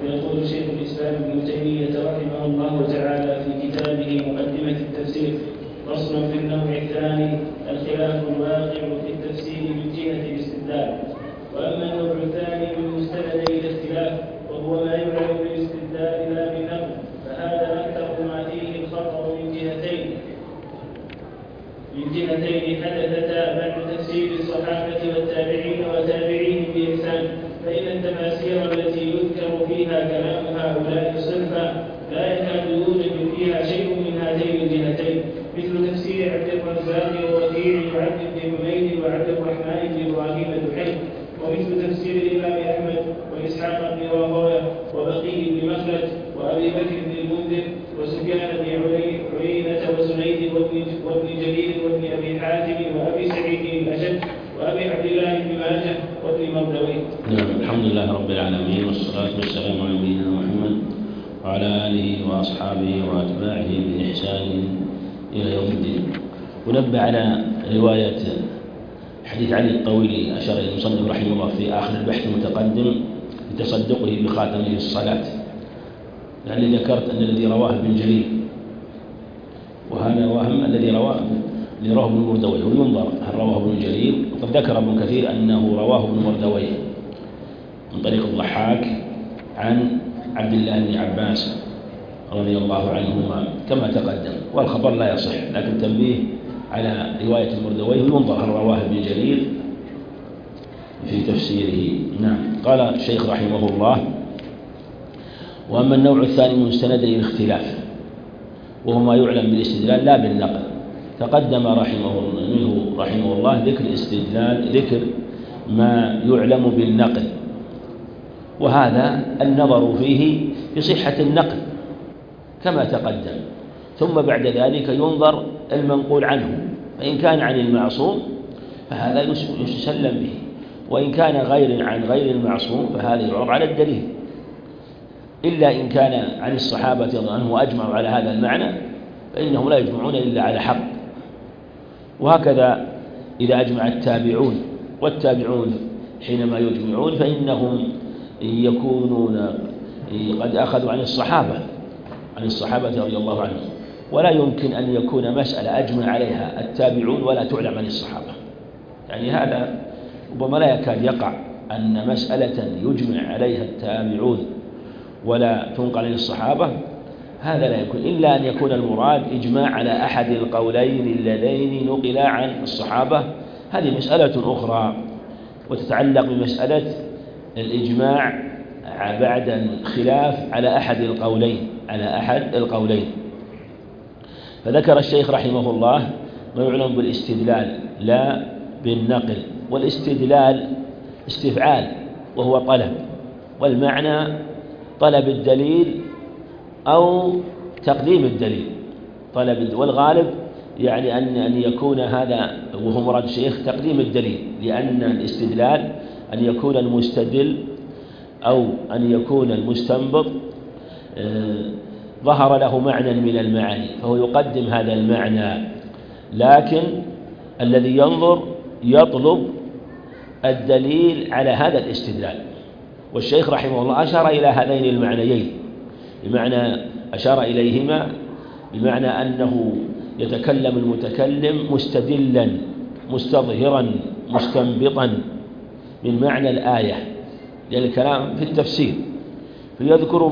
يقول شيخ الإسلام ابن تيمية رحمه الله تعالى في كتابه مقدمة التفسير: فصل في النوع الثاني: الخلاف الواقع في التفسير من جهة الاستدلال. وأما النوع الثاني من مستندي الاختلاف وهو ما يعلم بالاستدلال لا بالنقل، فهذا أكثر ما فيه الخطأ من جهتين حدثتا بعد تفسير الصحابة والتابعين وتابعيهم بإحسان. فإن التفاسير التي يذكر فيها كلام هؤلاء صرفا لا يكاد يوجد فيها شيء من هاتين الجهتين، مثل تفسير عبد الرزاق ووكيع وعبد بن حميد وعبد الرحمن بن إبراهيم الدحيح، ومثل تفسير الإمام أحمد وإسحاق بن راهويه وبقي بن مخلد وأبي بكر بن المنذر وسفيان بن عيينة وزنيد وابن جرير وابن أبي حاتم وأبي سعيد الأشج وأبي عبد الله بن ماجه وابن مردويه. الحمد لله رب العالمين، والصلاة والسلام على نبينا محمد وعلى آله وأصحابه وأتباعه بإحسان إلى يوم الدين. ونبه على رواية حديث علي الطويل أشار إلى المصنف رحمه الله في آخر البحث المتقدم بتصدقه بخاتمه الصلاة، لأني ذكرت أن الذي رواه ابن جرير، وهذا وهم الذي رواه ابن مردويه، وينظر هل رواه ابن جرير. وقد ذكر ابن كثير أنه رواه ابن مردويه من طريق الضحاك عن عبد الله بن عباس رضي الله عنهما كما تقدم، والخبر لا يصح، لكن تنبيه على رواية المردويه ينظر هل رواه ابن جرير في تفسيره. نعم. قال الشيخ رحمه الله: وأما النوع الثاني من مستندي الاختلاف وهو ما يعلم بالاستدلال لا بالنقل، تقدم رحمه الله ذكر ما يعلم بالنقل، وهذا النظر فيه بصحة النقل كما تقدم، ثم بعد ذلك ينظر المنقول عنه، فإن كان عن المعصوم فهذا يسلم به، وإن كان عن غير المعصوم فهذا يعرض على الدليل، إلا إن كان عن الصحابة رضي الله عنهم وأجمعوا على هذا المعنى فإنهم لا يجمعون إلا على حق. وهكذا إذا أجمع التابعون، والتابعون حينما يجمعون فإنهم يكونون قد أخذوا عن الصحابة رضي الله عنهم، ولا يمكن أن يكون مسألة أجمع عليها التابعون ولا تعلم عن الصحابة. يعني هذا ربما لا يكاد يقع أن مسألة يجمع عليها التابعون ولا تنقل عن الصحابة، هذا لا يكون، إلا أن يكون المراد إجماع على أحد القولين اللذين نقلا عن الصحابة. هذه مسألة أخرى وتتعلق بمسألة الإجماع بعد الخلاف على أحد القولين. فذكر الشيخ رحمه الله ما يعلم بالاستدلال لا بالنقل. والاستدلال استفعال وهو طلب، والمعنى طلب الدليل أو تقديم الدليل، والغالب يعني أن يكون هذا وهو مراد الشيخ تقديم الدليل، لأن الاستدلال أن يكون المستدل أو أن يكون المستنبط ظهر له معنى من المعاني فهو يقدم هذا المعنى، لكن الذي ينظر يطلب الدليل على هذا الاستدلال. والشيخ رحمه الله أشار إلى هذين المعنيين، بمعنى أشار إليهما بمعنى أنه يتكلم المتكلم مستدلا مستظهرا مستنبطا من معنى الآية، لأن الكلام في التفسير، فيذكر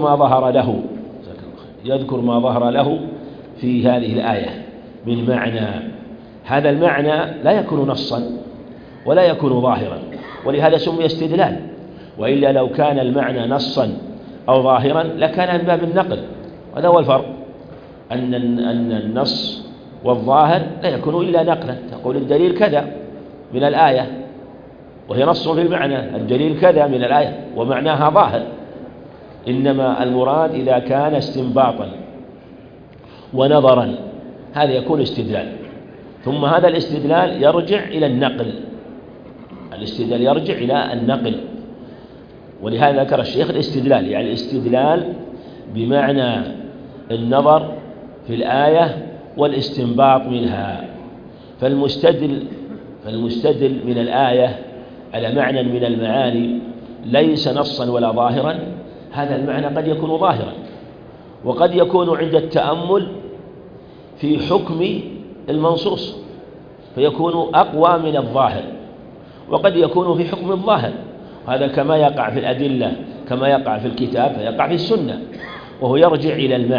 ما ظهر له في هذه الآية من معنى. هذا المعنى لا يكون نصا ولا يكون ظاهرا، ولهذا سمي استدلال، وإلا لو كان المعنى نصا أو ظاهرا لكان من باب النقل. هذا هو الفرق، أن النص والظاهر لا يكون إلا نقلا. تقول الدليل كذا من الآية وهي نص في المعنى، الدليل كذا من الآية ومعناها ظاهر، إنما المراد إذا كان استنباطا ونظرا هذا يكون استدلال. ثم هذا الاستدلال يرجع إلى النقل، ولهذا ذكر الشيخ الاستدلال، يعني الاستدلال بمعنى النظر في الآية والاستنباط منها. فالمستدل من الآية على معنى من المعاني ليس نصا ولا ظاهرا، هذا المعنى قد يكون ظاهرا، وقد يكون عند التأمل في حكم المنصوص فيكون أقوى من الظاهر، وقد يكون في حكم الظاهر، هذا كما يقع في الأدلة، كما يقع في الكتاب فيقع في السنة، وهو يرجع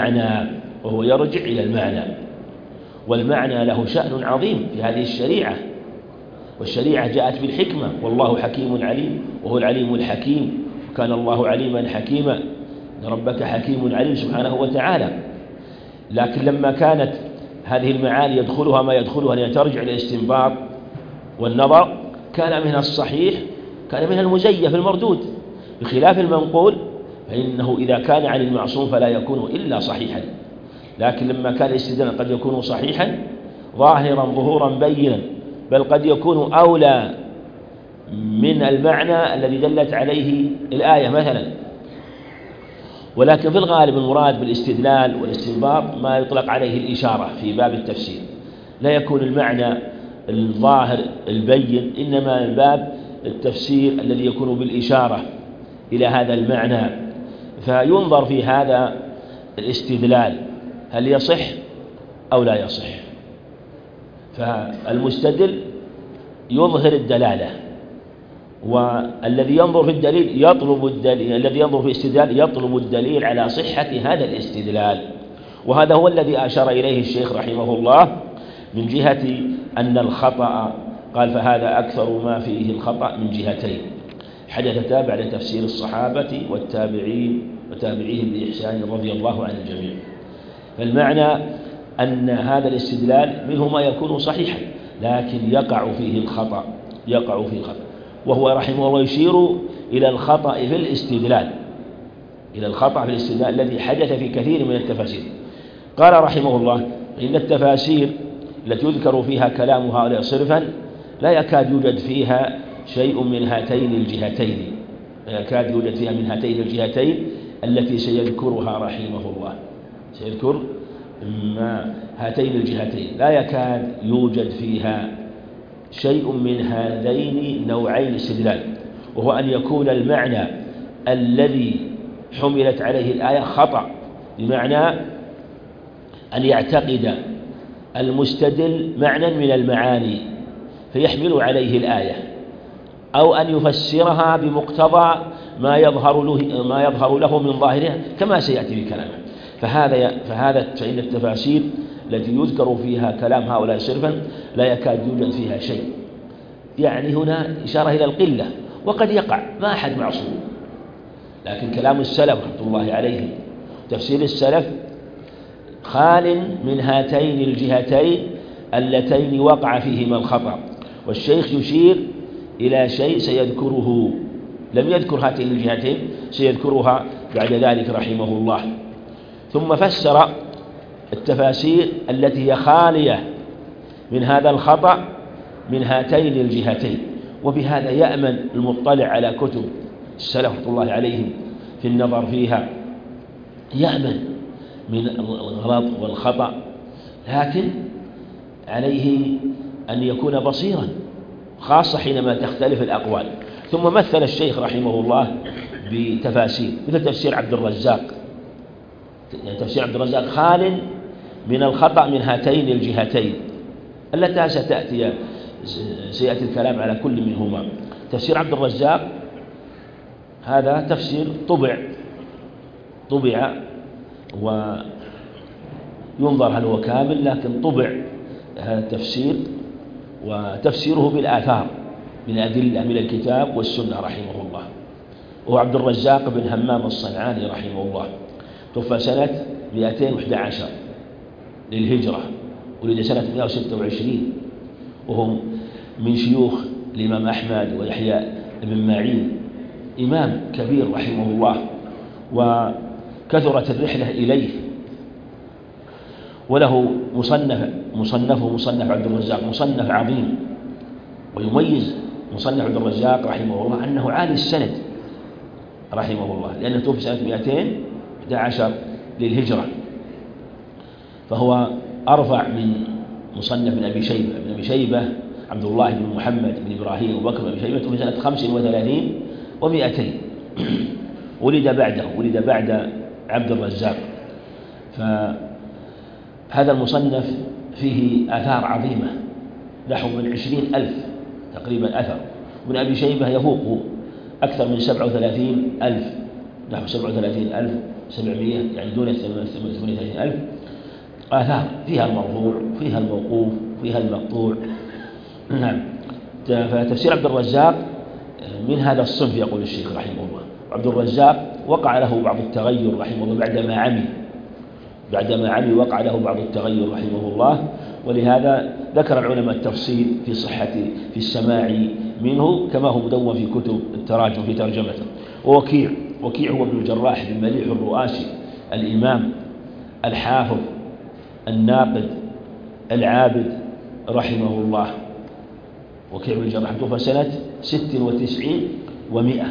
إلى المعنى. والمعنى له شأن عظيم في هذه الشريعة، والشريعة جاءت بالحكمة، والله حكيم عليم وهو العليم الحكيم، وكان الله عليما حكيما، إن ربك حكيم عليم سبحانه وتعالى. لكن لما كانت هذه المعاني يدخلها ما يدخلها أن ترجع إلى الاستنباط والنظر، كان منها الصحيح، كان منها المزيف المردود، بخلاف المنقول فإنه إذا كان عن المعصوم فلا يكون إلا صحيحا. لكن لما كان الاستدلال قد يكون صحيحا ظاهرا ظهورا بينا، بل قد يكون أولى من المعنى الذي دلت عليه الآية مثلا. ولكن في الغالب المراد بالاستدلال والاستنباط ما يطلق عليه الإشارة في باب التفسير، لا يكون المعنى الظاهر البين، إنما الباب التفسير الذي يكون بالإشارة إلى هذا المعنى. فينظر في هذا الاستدلال هل يصح أو لا يصح، فالمستدل يظهر الدلالة، والذي ينظر في الدليل الذي ينظر في الاستدلال يطلب الدليل على صحة هذا الاستدلال. وهذا هو الذي أشار إليه الشيخ رحمه الله من جهة أن الخطأ، قال فهذا أكثر ما فيه الخطأ من جهتين حدثتا بعد تفسير الصحابة والتابعين وتابعيهم بإحسان رضي الله عن الجميع. فالمعنى أن هذا الاستدلال منه ما يكون صحيحا لكن يقع فيه الخطأ، وهو رحمه الله يشير إلى الخطأ في الاستدلال، الذي حدث في كثير من التفاسير. قال رحمه الله إن التفاسير التي يذكر فيها كلام هؤلاء صرفا لا يكاد يوجد فيها شيء من هاتين الجهتين التي سيذكرها رحمه الله، سيذكر ما هاتين الجهتين، لا يكاد يوجد فيها شيء من هذين نوعين الاستدلال، وهو أن يكون المعنى الذي حملت عليه الآية خطأ، بمعنى أن يعتقد المستدل معنى من المعاني فيحمل عليه الآية، أو أن يفسرها بمقتضى ما يظهر له من ظاهرها كما سيأتي بكلامه. فإن التفاسير التي يذكر فيها كلام هؤلاء صرفا لا يكاد يوجد فيها شيء، يعني هنا إشارة إلى القلة، وقد يقع ما أحد معصوم، لكن كلام السلف رحمة الله عليهم تفسير السلف خال من هاتين الجهتين اللتين وقع فيهما الخطأ. والشيخ يشير إلى شيء سيذكره، لم يذكر هاتين الجهتين، سيذكرها بعد ذلك رحمه الله. ثم فسر التفاسير التي هي خالية من هذا الخطأ من هاتين الجهتين، وبهذا يأمن المطلع على كتب السلف رحمة الله عليهم في النظر فيها، يأمن من الغلط والخطأ، لكن عليه أن يكون بصيرا خاصة حينما تختلف الأقوال. ثم مثل الشيخ رحمه الله بتفاسير مثل تفسير عبد الرزاق، يعني تفسير عبد الرزاق خال من الخطأ من هاتين الجهتين التي سيأتي الكلام على كل منهما. تفسير عبد الرزاق هذا تفسير طبع وينظر هل هو كامل، لكن طبع هذا التفسير، وتفسيره بالآثار من أدلة من الكتاب والسنة رحمه الله. وهو عبد الرزاق بن همام الصنعاني رحمه الله، توفى سنة 211 للهجرة، ولد سنة 126، وهم من شيوخ الإمام أحمد ويحيى بن معين، إمام كبير رحمه الله، وكثرت الرحلة إليه. وله مصنف عبد الرزاق مصنف عظيم، ويميز مصنف عبد الرزاق رحمه الله أنه عالي السند رحمه الله، لأنه توفي سنة 211 للهجرة، فهو أرفع من مصنف ابن أبي شيبة عبد الله بن محمد بن إبراهيم وبكر بن أبي شيبة، توفي سنة 35 و200، ولد بعد عبد الرزاق. فهذا المصنف فيه آثار عظيمة نحو من 20,000 تقريبا أثر. من أبي شيبة يفوق أكثر من 37,000 نحو 37,700 يعني دون 38,000 آثار، فيها المرفوع فيها الموقوف فيها المقطوع. نعم. فتفسير عبد الرزاق من هذا الصنف يقول الشيخ رحمه الله. عبد الرزاق وقع له بعض التغير رحمه الله بعدما عمي وقع له بعض التغير رحمه الله، ولهذا ذكر العلماء التفصيل في صحة في السماع منه كما هو مدون في كتب التراجم في ترجمته. ووكيع هو ابن الجراح بن مليح الرؤاسي الإمام الحافظ الناقد العابد رحمه الله. وكيع بن الجراح توفى سنة 96 و100.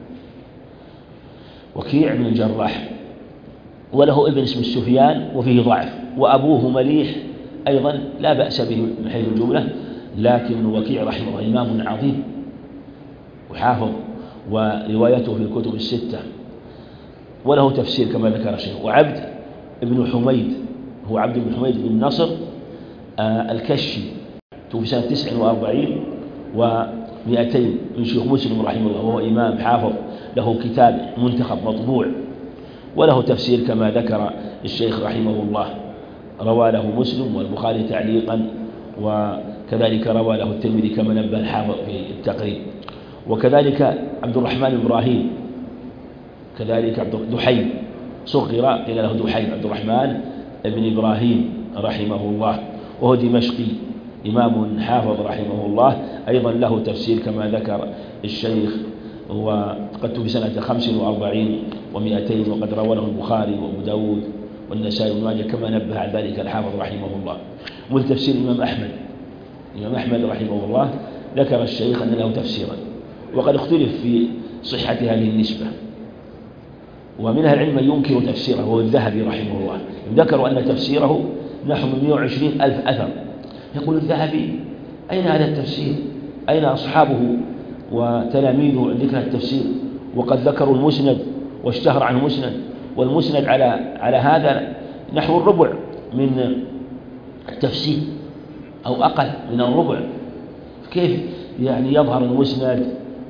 وكيع بن الجراح وله ابن اسمه سفيان وفيه ضعف، وأبوه مليح أيضا لا بأس به من حيث الجملة، لكن وكيع رحمه الله إمام عظيم وحافظ، وروايته في الكتب الستة، وله تفسير كما ذكر الشيخ. وعبد بن حميد هو عبد بن حميد بن نصر الكشي توفي سنة 49 و200 من شيوخ مسلم رحمه الله، وهو إمام حافظ له كتاب منتخب مطبوع، وله تفسير كما ذكر الشيخ رحمه الله. روى له مسلم والبخاري تعليقا، وكذلك روى له الترمذي كما نبه الحافظ في التقريب. وكذلك عبد الرحمن بن إبراهيم، كذلك دحيم صغر قيل له دحيم، عبد الرحمن بن إبراهيم رحمه الله، وهو دمشقي إمام حافظ رحمه الله، أيضا له تفسير كما ذكر الشيخ، وقد توفي سنة 45 و200، وقد روى له البخاري وأبو داود والنسائي وابن ماجه كما نبه على ذلك الحافظ رحمه الله. ومن تفسير الإمام أحمد رحمه الله ذكر الشيخ أن له تفسيرا، وقد اختلف في صحة هذه النسبة، ومن أهل العلم من ينكر تفسيره وهو الذهبي رحمه الله. ذكروا أن تفسيره نحو من 120,000 أثر. يقول الذهبي أين هذا التفسير؟ أين أصحابه وتلاميذه عن ذكر التفسير؟ وقد ذكروا المسند واشتهر عنه مسند، والمسند على هذا نحو الربع من التفسير أو أقل من الربع. كيف يعني يظهر المسند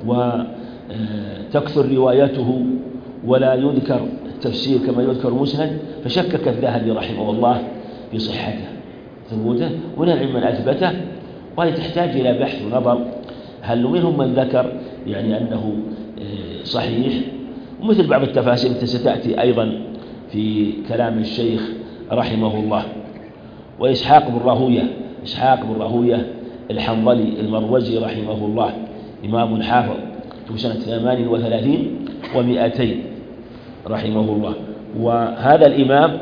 وتكثر روايته ولا يذكر التفسير كما يذكر المسند؟ فشكك الذهبي رحمه الله في صحته ثبوته، ولا العلم من أثبته، وهي تحتاج إلى بحث ونظر. هل منهم من ذكر يعني أنه صحيح، ومثل بعض التفاسير التي ستأتي أيضا في كلام الشيخ رحمه الله. وإسحاق بن راهوية الحنظلي المروزي رحمه الله إمام حافظ في سنة 38 و200 رحمه الله. وهذا الإمام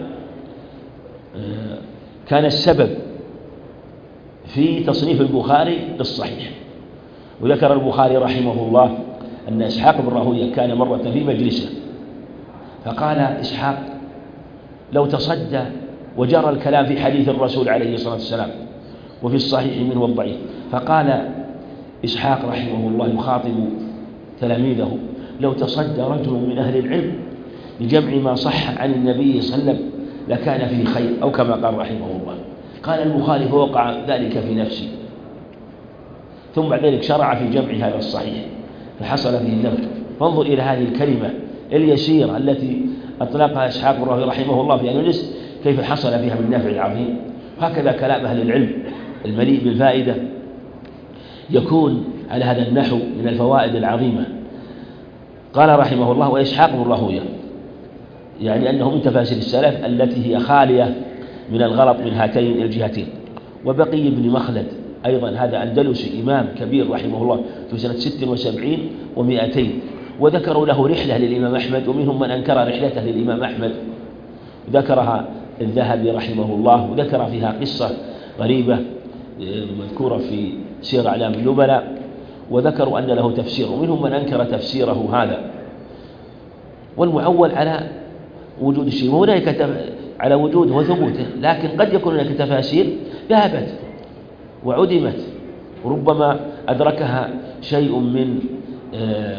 كان السبب في تصنيف البخاري للصحيح. وذكر البخاري رحمه الله أن إسحاق بن راهوية كان مرة في مجلسه، فقال إسحاق لو تصدى وجرى الكلام في حديث الرسول عليه الصلاة والسلام وفي الصحيح منه والضعيف، فقال إسحاق رحمه الله يخاطب تلاميذه لو تصدى رجل من أهل العلم لجمع ما صح عن النبي صلى الله عليه وسلم لكان فيه خير، أو كما قال رحمه الله. قال البخاري فوقع ذلك في نفسي، ثم بعد ذلك شرع في جمع هذا الصحيح فحصل فيه النفع. فانظر إلى هذه الكلمة اليسيرة التي أطلقها إسحاق بن راهوية رحمه الله في أنونس، كيف حصل فيها من النفع العظيم. هكذا كلام أهل العلم المليء بالفائدة يكون على هذا النحو من الفوائد العظيمة. قال رحمه الله وإسحاق بن راهوية يعني أنه من تفاسير السلف التي هي خالية من الغلط من هاتين الجهتين. وبقي بن مخلد أيضا هذا أندلسي إمام كبير رحمه الله في سنة 76 و200، وذكروا له رحلة للإمام أحمد، ومنهم من أنكر رحلته للإمام أحمد، ذكرها الذهبي رحمه الله، وذكر فيها قصة غريبة مذكورة في سير أعلام النبلاء، وذكروا أن له تفسير، ومنهم من أنكر تفسيره هذا. والمعول على وجود الشيء، وهناك على وجوده وثبوته، لكن قد يكون هناك تفاسير ذهبت وعدمت، وربما أدركها شيء من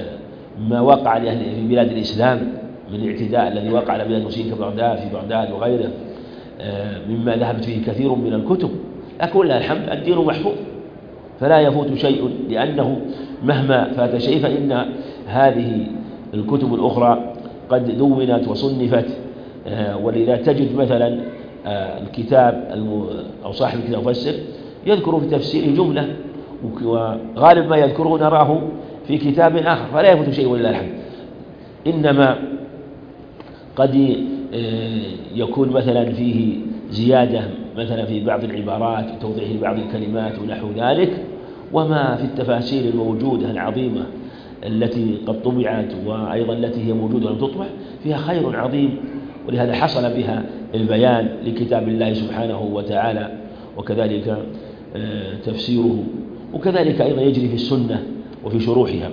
ما وقع في بلاد الإسلام من الاعتداء الذي وقع على بلاد المسلمين كبغداد في بغداد وغيره مما ذهبت فيه كثير من الكتب، لكن ولله الحمد الدين محفوظ فلا يفوت شيء، لأنه مهما فات شيء فإن هذه الكتب الأخرى قد دونت وصنفت. ولذا تجد مثلا الكتاب أو صاحب الكتاب المفسر يذكر في تفسيره جملة، وغالب ما يذكره نراه في كتاب آخر، فلا يفوت شيء ولله الحمد. إنما قد يكون مثلا فيه زيادة مثلا في بعض العبارات وتوضيح بعض الكلمات ونحو ذلك، وما في التفاسير الموجودة العظيمة التي قد طبعت وأيضا التي هي موجودة ولم تطبع فيها خير عظيم، ولهذا حصل بها البيان لكتاب الله سبحانه وتعالى، وكذلك تفسيره، وكذلك أيضا يجري في السنة وفي شروحها.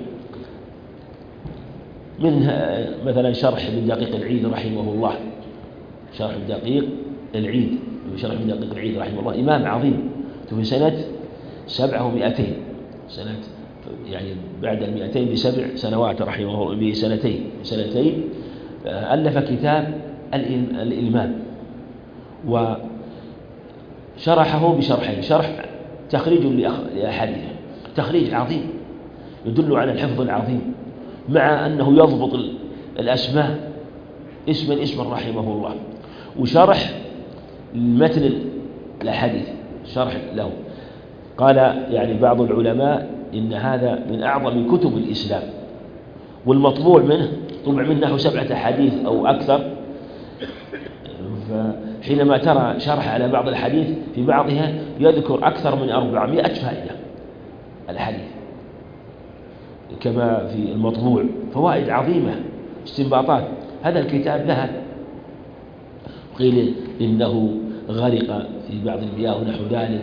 منها مثلا شرح ابن دقيق العيد رحمه الله، شرح ابن دقيق العيد، شرح ابن دقيق العيد رحمه الله إمام عظيم في سنة 700، سنة يعني بعد 200 ب7 سنوات رحمه الله، بسنتين ألف كتاب الإلمام، وشرحه بشرحين، شرح تخريج لأحاديث، تخريج عظيم يدل على الحفظ العظيم، مع أنه يضبط الأسماء اسما رحمه الله، وشرح متن الحديث شرح له. قال يعني بعض العلماء إن هذا من أعظم كتب الإسلام، والمطبوع منه طبع منه نحو 7 أحاديث أو أكثر، فحينما ترى شرح على بعض الحديث في بعضها يذكر أكثر من 400 فائدة الحديث كما في المطبوع، فوائد عظيمة استنباطات. هذا الكتاب ذهب، قيل إنه غرق في بعض المياه ونحو ذلك.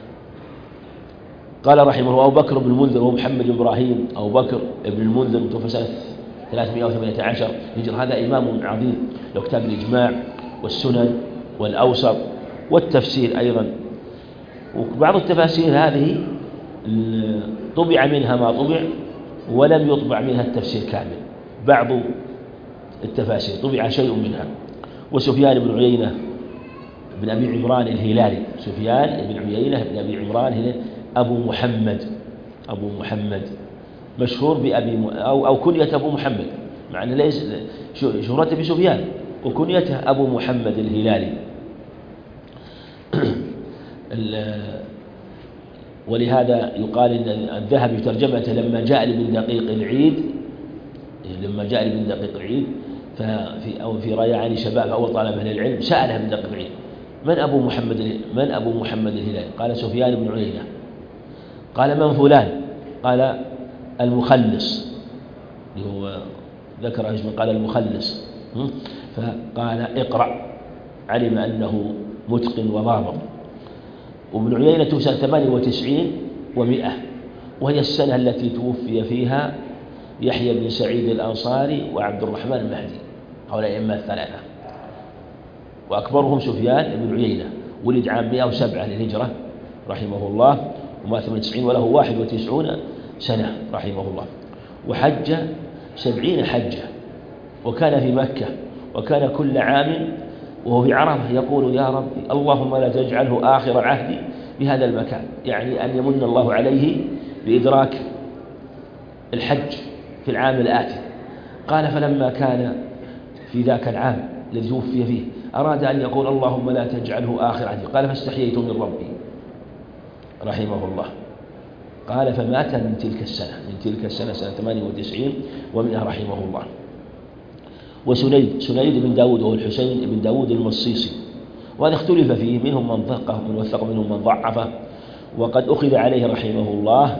قال رحمه الله أبو بكر بن المنذر ومحمد بن إبراهيم، أبو بكر بن المنذر توفى سنة 318 هجرة، هذا إمام عظيم له كتاب الإجماع والسنن والأوسط والتفسير أيضا. وبعض التفاسير هذه طبع منها ما طبع ولم يطبع منها التفسير كامل، بعض التفاسير طبع شيء منها. وسفيان بن عيينة بن أبي عمران الهلالي، سفيان بن عيينة بن أبي عمران الهلالي أبو محمد مشهور بأبي أو كنية أبو محمد، مع أنه ليس شهرته بسفيان وكنيته أبو محمد الهلالي. ولهذا يقال إن الذهبي في ترجمته لما جاء لابن دقيق العيد في ريعان شباب أول طالب أهل العلم سأله ابن دقيق العيد من أبو محمد الهلالي؟ قال سفيان بن عيينة. قال من فلان؟ قال المخلص، اللي هو ذكر اسمه قال المخلص، فقال اقرأ، علم أنه متقن وضابط. وابن عيينة توفي سنة 98 و100، وهي السنة التي توفي فيها يحيى بن سعيد الأنصاري وعبد الرحمن المهدي، هؤلاء الأئمة الثلاثة، وأكبرهم سفيان بن عيينة، ولد عام 107 للهجرة رحمه الله، ومات 98 وله 91 سنة رحمه الله. وحج 70 حجة، وكان في مكة، وكان كل عام وهو في عرفة يقول يا رب اللهم لا تجعله آخر عهدي بهذا المكان، يعني أن يمن الله عليه بإدراك الحج في العام الآتي. قال فلما كان في ذاك العام الذي توفي فيه أراد أن يقول اللهم لا تجعله آخر عهدي، قال فاستحييت من ربي رحمه الله. قال فمات من تلك السنة سنة 98 و100 رحمه الله. وسنيد بن داود وهو الحسين بن داود المصيصي، وهذا اختلف فيه، منهم من ثقه من وثق منهم من ضعفه. وقد أخذ عليه رحمه الله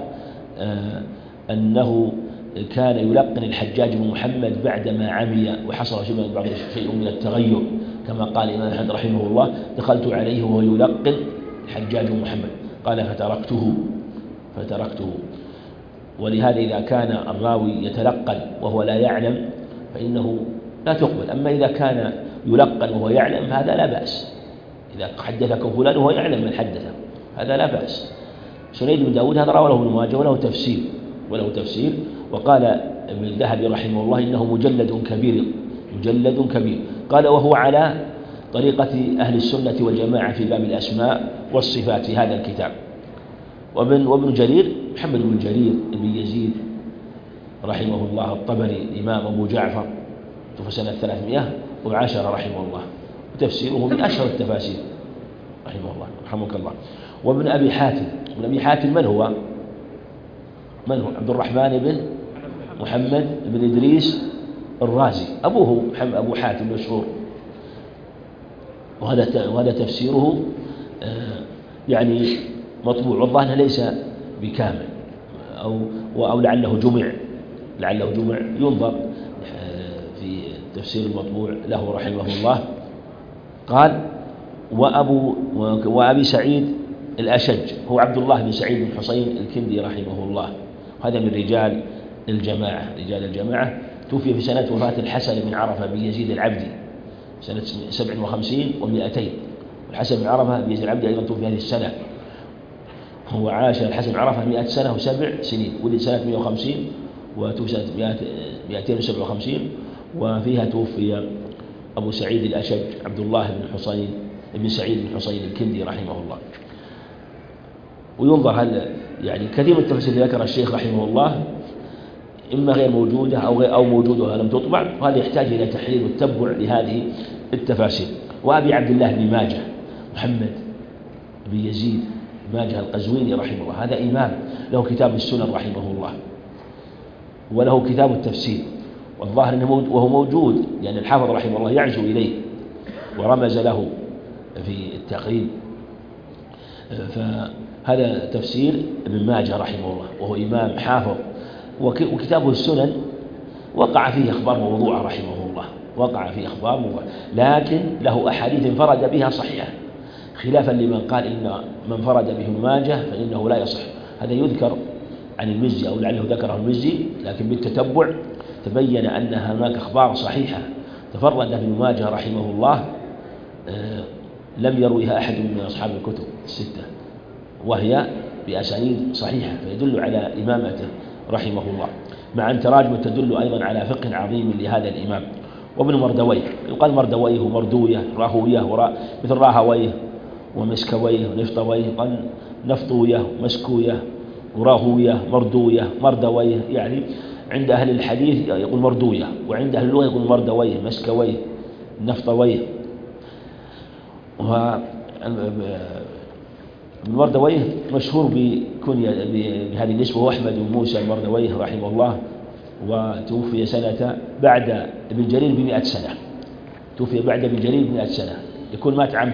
أنه كان يلقن الحجاج بن محمد بعدما عمي وحصل شيء من التغير، كما قال الإمام أحمد رحمه الله دخلت عليه وهو يلقن الحجاج بن محمد، قال فتركته. ولهذا إذا كان الراوي يتلقن وهو لا يعلم فإنه لا تقبل، أما إذا كان يلقن وهو يعلم هذا لا بأس، إذا حدثكم فلان وهو يعلم من حدثه هذا لا بأس. سنيد بن داود هذا رواه ابن ماجه وله تفسير. وقال ابن الذهبي رحمه الله إنه مجلد كبير. قال وهو على طريقة أهل السنة والجماعة في باب الأسماء والصفات في هذا الكتاب. وابن جرير محمد بن جرير بن يزيد رحمه الله الطبري الإمام أبو جعفر توفي سنة 310 رحمه الله، وتفسيره من أشهر التفاسير رحمه الله رحمك الله. وابن أبي حاتم من هو عبد الرحمن بن محمد بن إدريس الرازي، أبوه أبو حاتم مشهور، وهذا تفسيره يعني مطبوع، والظاهر ليس بكامل أو لعله جمع ينظر في تفسير المطبوع له رحمه الله. قال وأبي سعيد الأشج هو عبد الله بن سعيد بن حسين الكندي رحمه الله، هذا من رجال الجماعة، توفي في سنة وفاة الحسن بن عرفة بن يزيد العبدي سنة 57 و200. الحسن بن عرفة بن يزيد العبدي أيضا توفي هذه السنة، هو عاش الحسن بن عرفة 100 سنة و7 سنين، ولد سنة 150 وتوفي سنة 257، وفيها توفي أبو سعيد الأشج عبد الله بن سعيد بن حسين الكندي رحمه الله. وينظر هل يعني كثير من التفاسير اللي ذكر الشيخ رحمه الله إما غير موجودة أو موجودة لم تطبع، وهذا يحتاج إلى تحرير والتبع لهذه التفاسير. وأبي عبد الله بن ماجه محمد بن يزيد ماجه القزويني رحمه الله، هذا إمام له كتاب السنن رحمه الله، وله كتاب التفسير، والظاهر أنه وهو موجود يعني الحافظ رحمه الله يعزو إليه ورمز له في التقريب. فهذا تفسير ابن ماجه رحمه الله، وهو إمام حافظ، وكتابه السنن وقع فيه أخبار موضوعة رحمه الله، لكن له أحاديث انفرد بها صحيحة، خلافا لمن قال إن من فرد به ابن ماجه فإنه لا يصح. هذا يذكر عن المزي أو لعله ذكره المزي، لكن بالتتبع تبين أن هناك أخبار صحيحة تفرد ابن ماجه رحمه الله لم يرويها أحد من أصحاب الكتب الستة، وهي بأسانيد صحيحة، فيدل على إمامته رحمه الله، مع أن تراجمه تدل أيضا على فقه عظيم لهذا الإمام. وابن مردويه يقال مردويه ومردويه راهويه مثل راهويه ومسكويه ونفطويه، قال نفطويه ومسكويه وراهويه مردويه مردويه، يعني عند أهل الحديث يقول مردويه، وعند أهل اللغة يقول مردويه مسكويه نفطويه. المردويه مشهور بهذه النسبة، هو أحمد بن موسى المردويه رحمه الله، وتوفي سنة بعد ابن جرير ب100 سنة، توفي بعد ابن جرير ب100 سنة، يكون مات عام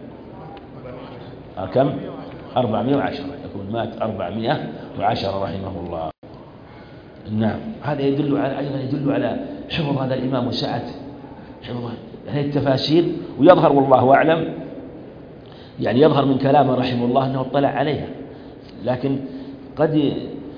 كم 410، يكون مات 410 رحمه الله. نعم، هذا يدل على حفظ هذا الإمام وسعة حفظ هذه التفاسير، ويظهر والله أعلم يعني يظهر من كلامه رحمه الله أنه اطلع عليها، لكن قد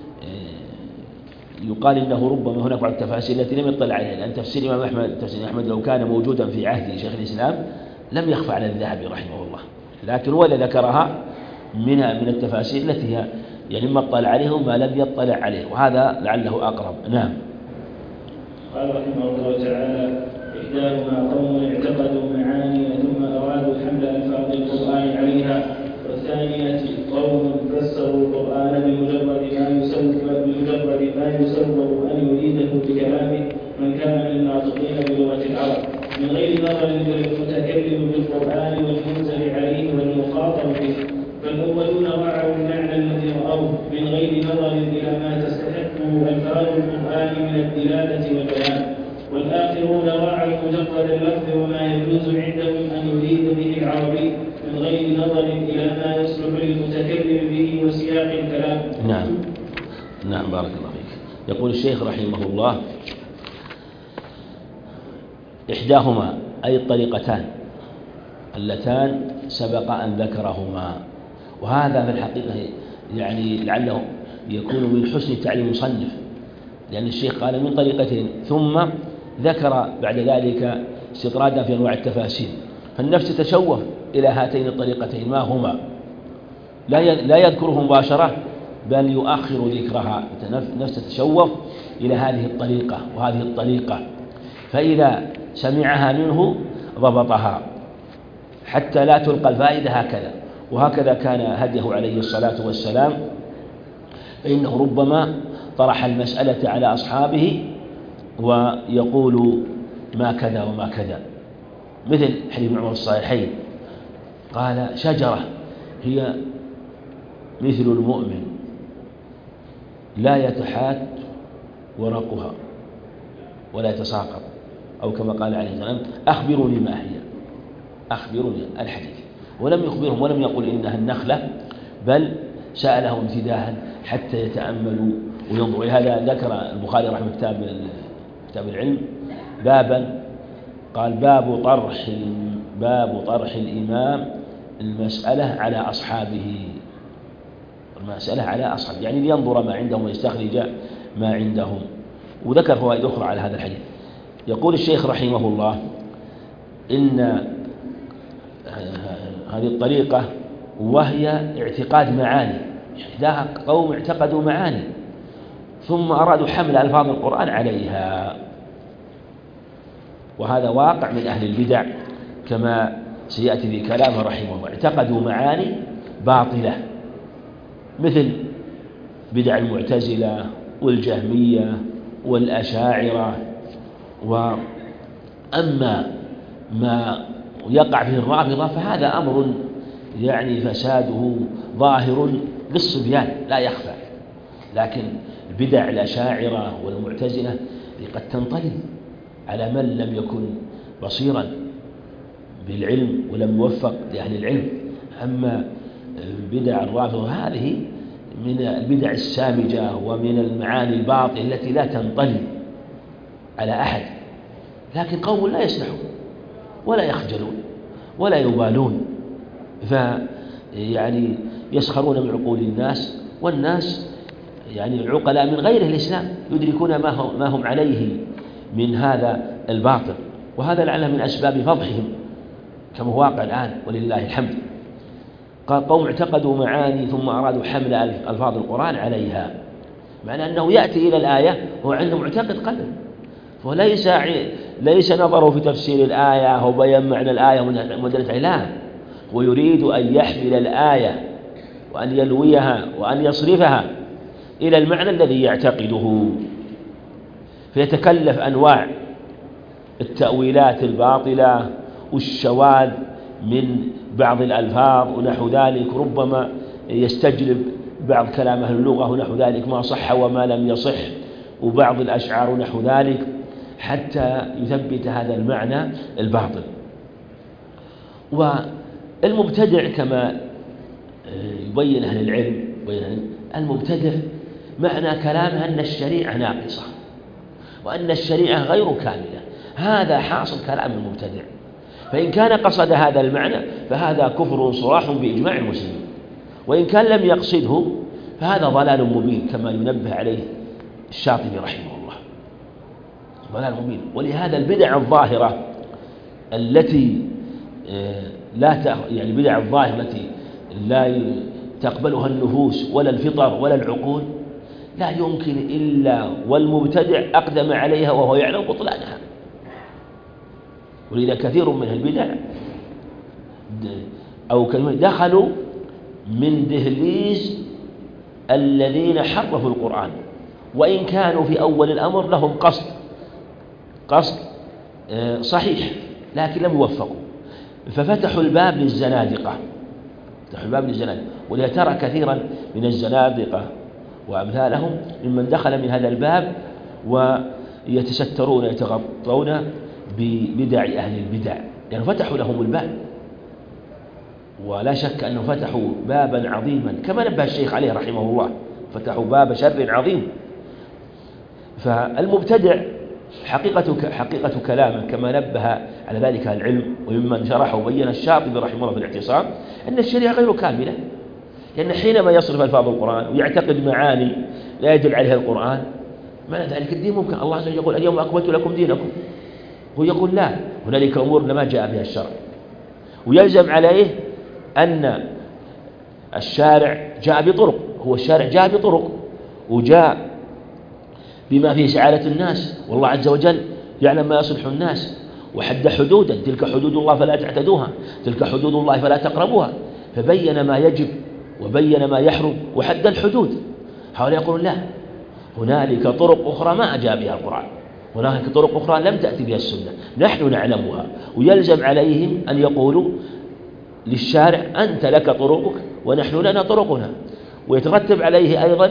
يقال إنه ربما هناك بعض التفاسير التي لم يطلع عليها، لأن تفسير الإمام أحمد تفسير أحمد لو كان موجودا في عهد شيخ الإسلام لم يخفى على الذهبي رحمه الله، لكن هو ذكرها من التفاسير التي هي يعني ما اطلع عليه وما لم يطلع عليه، وهذا لعله أقرب. نعم. قال رحمه الله تعالى: إحداهما قوم اعتقدوا معاني ثم أرادوا حمل ألفاظ القرآن عليها، والثانية قوم فسروا القرآن بمجرد ما يسوغ أن يريده بكلامه من كان من الناطقين بلغة العرب، من غير نظر للمتكلم بالقرآن والمنزل عليه والمخاطب به، فالأولون رعوا المعنى الذي رأوه من غير نظر إلى ما تستحقه ألفاظ القرآن من الدلالة والبيان، والآخرون رعوا مجرد اللفظ وما يجوز عندهم أن يريد به العربي من غير نظر إلى ما يصلح للمتكلم به وسياق الكلام. نعم بارك الله فيك. يقول الشيخ رحمه الله: إحداهما أي الطريقتان اللتان سبق أن ذكرهما، وهذا في الحقيقة يعني لعله يكون من حسن تعليم المصنف، لأن الشيخ قال من طريقتين ثم ذكر بعد ذلك استطرادا في أنواع التفاسير، فالنفس تتشوف إلى هاتين الطريقتين ما هما، لا يذكره مباشرة بل يؤخر ذكرها، نفسه تتشوف إلى هذه الطريقة وهذه الطريقة، فإذا سمعها منه ضبطها حتى لا تلقى الفائدة هكذا. وهكذا كان هديه عليه الصلاة والسلام، فإنه ربما طرح المسألة على أصحابه ويقول ما كذا وما كذا، مثل حديث ابن عمر الصحيحين قال شجرة هي مثل المؤمن لا يتحات ورقها ولا يتساقط، أو كما قال عليه السلام أخبروني ما هي، أخبروني الحديث، ولم يخبرهم ولم يقل إنها النخلة، بل سألهم امتداحا حتى يتأملوا وينظروا. لهذا ذكر البخاري رحمه كتاب العلم بابا قال باب طرح الإمام المسألة على أصحابه، المسألة على أصحابه يعني لينظر ما عندهم ويستخرج ما عندهم. وذكر فوائد أخرى على هذا الحديث. يقول الشيخ رحمه الله إن هذه الطريقة وهي اعتقاد معاني، يعني قوم اعتقدوا معاني ثم أرادوا حمل ألفاظ القرآن عليها، وهذا واقع من أهل البدع كما سيأتي في كلامه رحمه الله. اعتقدوا معاني باطلة مثل بدع المعتزلة والجهمية والأشاعرة. وأما ما يقع فيه الرافضة فهذا أمر يعني فساده ظاهر للصبيان لا يخفى، لكن بدع الأشاعرة والمعتزلة قد تنطلي على من لم يكن بصيرا بالعلم ولم يوفق لأهل العلم. أما بدع الرافضة هذه من البدع السامجة ومن المعاني الباطلة التي لا تنطلي على أحد، لكن قوم لا يسمحون ولا يخجلون ولا يبالون، يعني يسخرون من عقول الناس، والناس يعني العقلاء من غير الإسلام يدركون ما هم عليه من هذا الباطل، وهذا لعله من أسباب فضحهم كما هو واقع الآن ولله الحمد. قال قوم اعتقدوا معاني ثم أرادوا حمل ألفاظ القرآن عليها، معنى أنه يأتي إلى الآية وهو عنده معتقد قلب، ليس نظره في تفسير الآية وبيان معنى الآية ومدلة، لا، هو يريد أن يحمل الآية وأن يلويها وأن يصرفها إلى المعنى الذي يعتقده، فيتكلف أنواع التأويلات الباطلة والشواذ من بعض الألفاظ ونحو ذلك، ربما يستجلب بعض كلام أهل اللغة ونحو ذلك ما صح وما لم يصح، وبعض الأشعار ونحو ذلك، حتى يثبت هذا المعنى الباطل. والمبتدع كما يبين أهل العلم المبتدع معنى كلامه أن الشريعة ناقصة وأن الشريعة غير كاملة، هذا حاصل كلام المبتدع. فإن كان قصد هذا المعنى فهذا كفر صراح بإجماع المسلمين، وإن كان لم يقصده فهذا ضلال مبين كما ينبه عليه الشاطبي رحمه الله، ضلال مبين. ولهذا البدع الظاهرة التي يعني البدع الظاهرة التي لا تقبلها النفوس ولا الفطر ولا العقول لا يمكن إلا والمبتدع أقدم عليها وهو يعلم بطلانها. ولذا كثير من البدع أو دخلوا من دهليز الذين حرفوا القرآن، وإن كانوا في أول الأمر لهم قصد صحيح لكن لم يوفقوا، ففتحوا الباب للزنادقة، ولذا ترى كثيرا من الزنادقة وأمثالهم ممن دخل من هذا الباب ويتسترون يتغطون ببدع أهل البدع، يعني فتحوا لهم الباب، ولا شك أنه فتحوا بابا عظيما كما نبه الشيخ عليه رحمه الله، فتحوا باب شر عظيم. فالمبتدع حقيقة كلامه كما نبه على ذلك العلم، وممن شرحه وبين الشاطبي رحمه الله في الاعتصام أن الشريعة غير كاملة، لأن حينما يصرف ألفاظ القرآن ويعتقد معاني لا يدل عليها القرآن، معنى ذلك الدين ممكن الله عز وجل يقول اليوم أكملت لكم دينكم، هو يقول لا، هنالك أمور ما جاء بها الشرع، ويلزم عليه أن الشارع جاء بطرق هو الشارع جاء بطرق وجاء بما فيه سعادة الناس، والله عز وجل يعلم ما يصلح الناس، وحد حدودا، تلك حدود الله فلا تعتدوها، تلك حدود الله فلا تقربوها، فبين ما يجب وبين ما يحرم وحد الحدود. هؤلاء يقولون لا، هنالك طرق أخرى ما أجاب بها القرآن، هنالك طرق أخرى لم تأتي بها السنة، نحن نعلمها، ويلزم عليهم أن يقولوا للشارع أنت لك طرقك ونحن لنا طرقنا. ويترتب عليه أيضا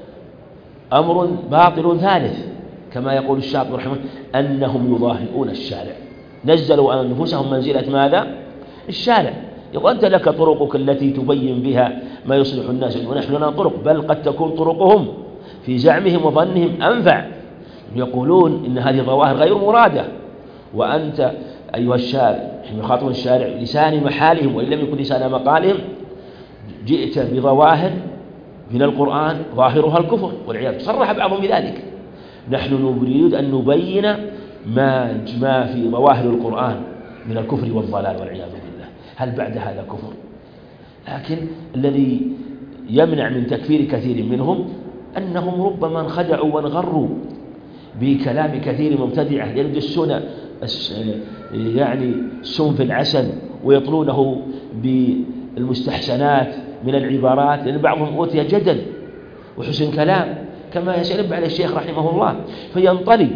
أمر باطل ثالث كما يقول الشاطبي رحمه الله، أنهم يضاهئون الشارع، نزلوا أنفسهم منزلة ماذا؟ الشارع. يقول أنت لك طرقك التي تبين بها ما يصلح الناس ونحن لنا طرق، بل قد تكون طرقهم في زعمهم وظنهم أنفع، يقولون إن هذه ظواهر غير مرادة، وأنت أيها الشارع حين يخاطبون الشارع لسان محالهم وإن لم يكن لسان مقالهم جئت بظواهر من القرآن ظاهرها الكفر والعياذ، صرح بعضهم بذلك. نحن نريد أن نبين ما في ظواهر القرآن من الكفر والضلال والعياذ بالله، هل بعد هذا كفر؟ لكن الذي يمنع من تكفير كثير منهم أنهم ربما انخدعوا وانغروا بكلام كثير مبتدعة يلبسون يعني السم في العسل ويطلونه بالمستحسنات من العبارات، لأن بعضهم أوتي جدل وحسن كلام كما يسلب عليه الشيخ رحمه الله فينطلي،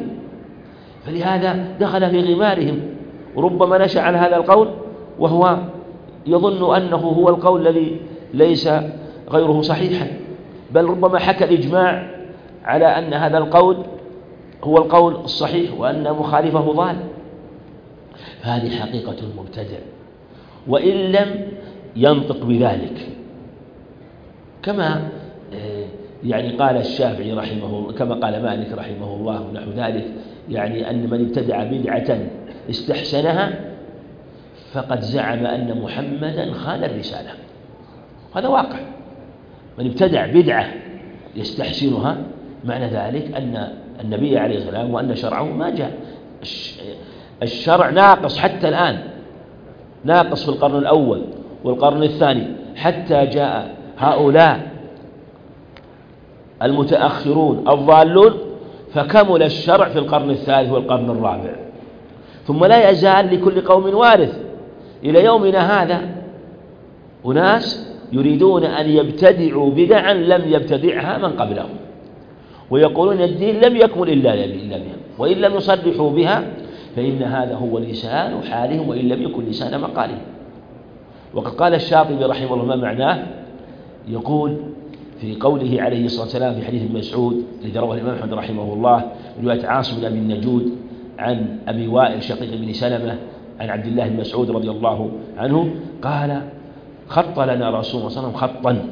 فلهذا دخل في غمارهم، وربما نشأ عن هذا القول وهو يظن أنه هو القول الذي ليس غيره صحيحا، بل ربما حكى الإجماع على أن هذا القول هو القول الصحيح وأن مخالفه ضال. فهذه حقيقة المبتدع، وإن لم ينطق بذلك كما يعني قال الشافعي رحمه الله، كما قال مالك رحمه الله ونحو ذلك، يعني أن من ابتدع بدعة استحسنها فقد زعم أن محمدا خان الرسالة. هذا واقع، من ابتدع بدعة يستحسنها معنى ذلك أن النبي عليه السلام وأن شرعه ما جاء. الشرع ناقص حتى الآن، ناقص في القرن الأول والقرن الثاني، حتى جاء هؤلاء المتأخرون الضالون فكمل الشرع في القرن الثالث والقرن الرابع، ثم لا يزال لكل قوم وارث إلى يومنا هذا أناس يريدون أن يبتدعوا بدعا لم يبتدعها من قبلهم، ويقولون الدين لم يكمل إلا بها، وإن لم يصرحوا بها فإن هذا هو لسان حالهم وإن لم يكن لسان مقالهم. وقد قال الشاطبي رحمه الله ما معناه، يقول في قوله عليه الصلاة والسلام في حديث ابن مسعود الذي رواه الإمام أحمد رحمه الله رواية عاصم بن أبي النجود عن أبي وائل شقيق بن سلمة عن عبد الله بن مسعود رضي الله عنه قال خط لنا رسول الله صلى الله عليه وسلم خطا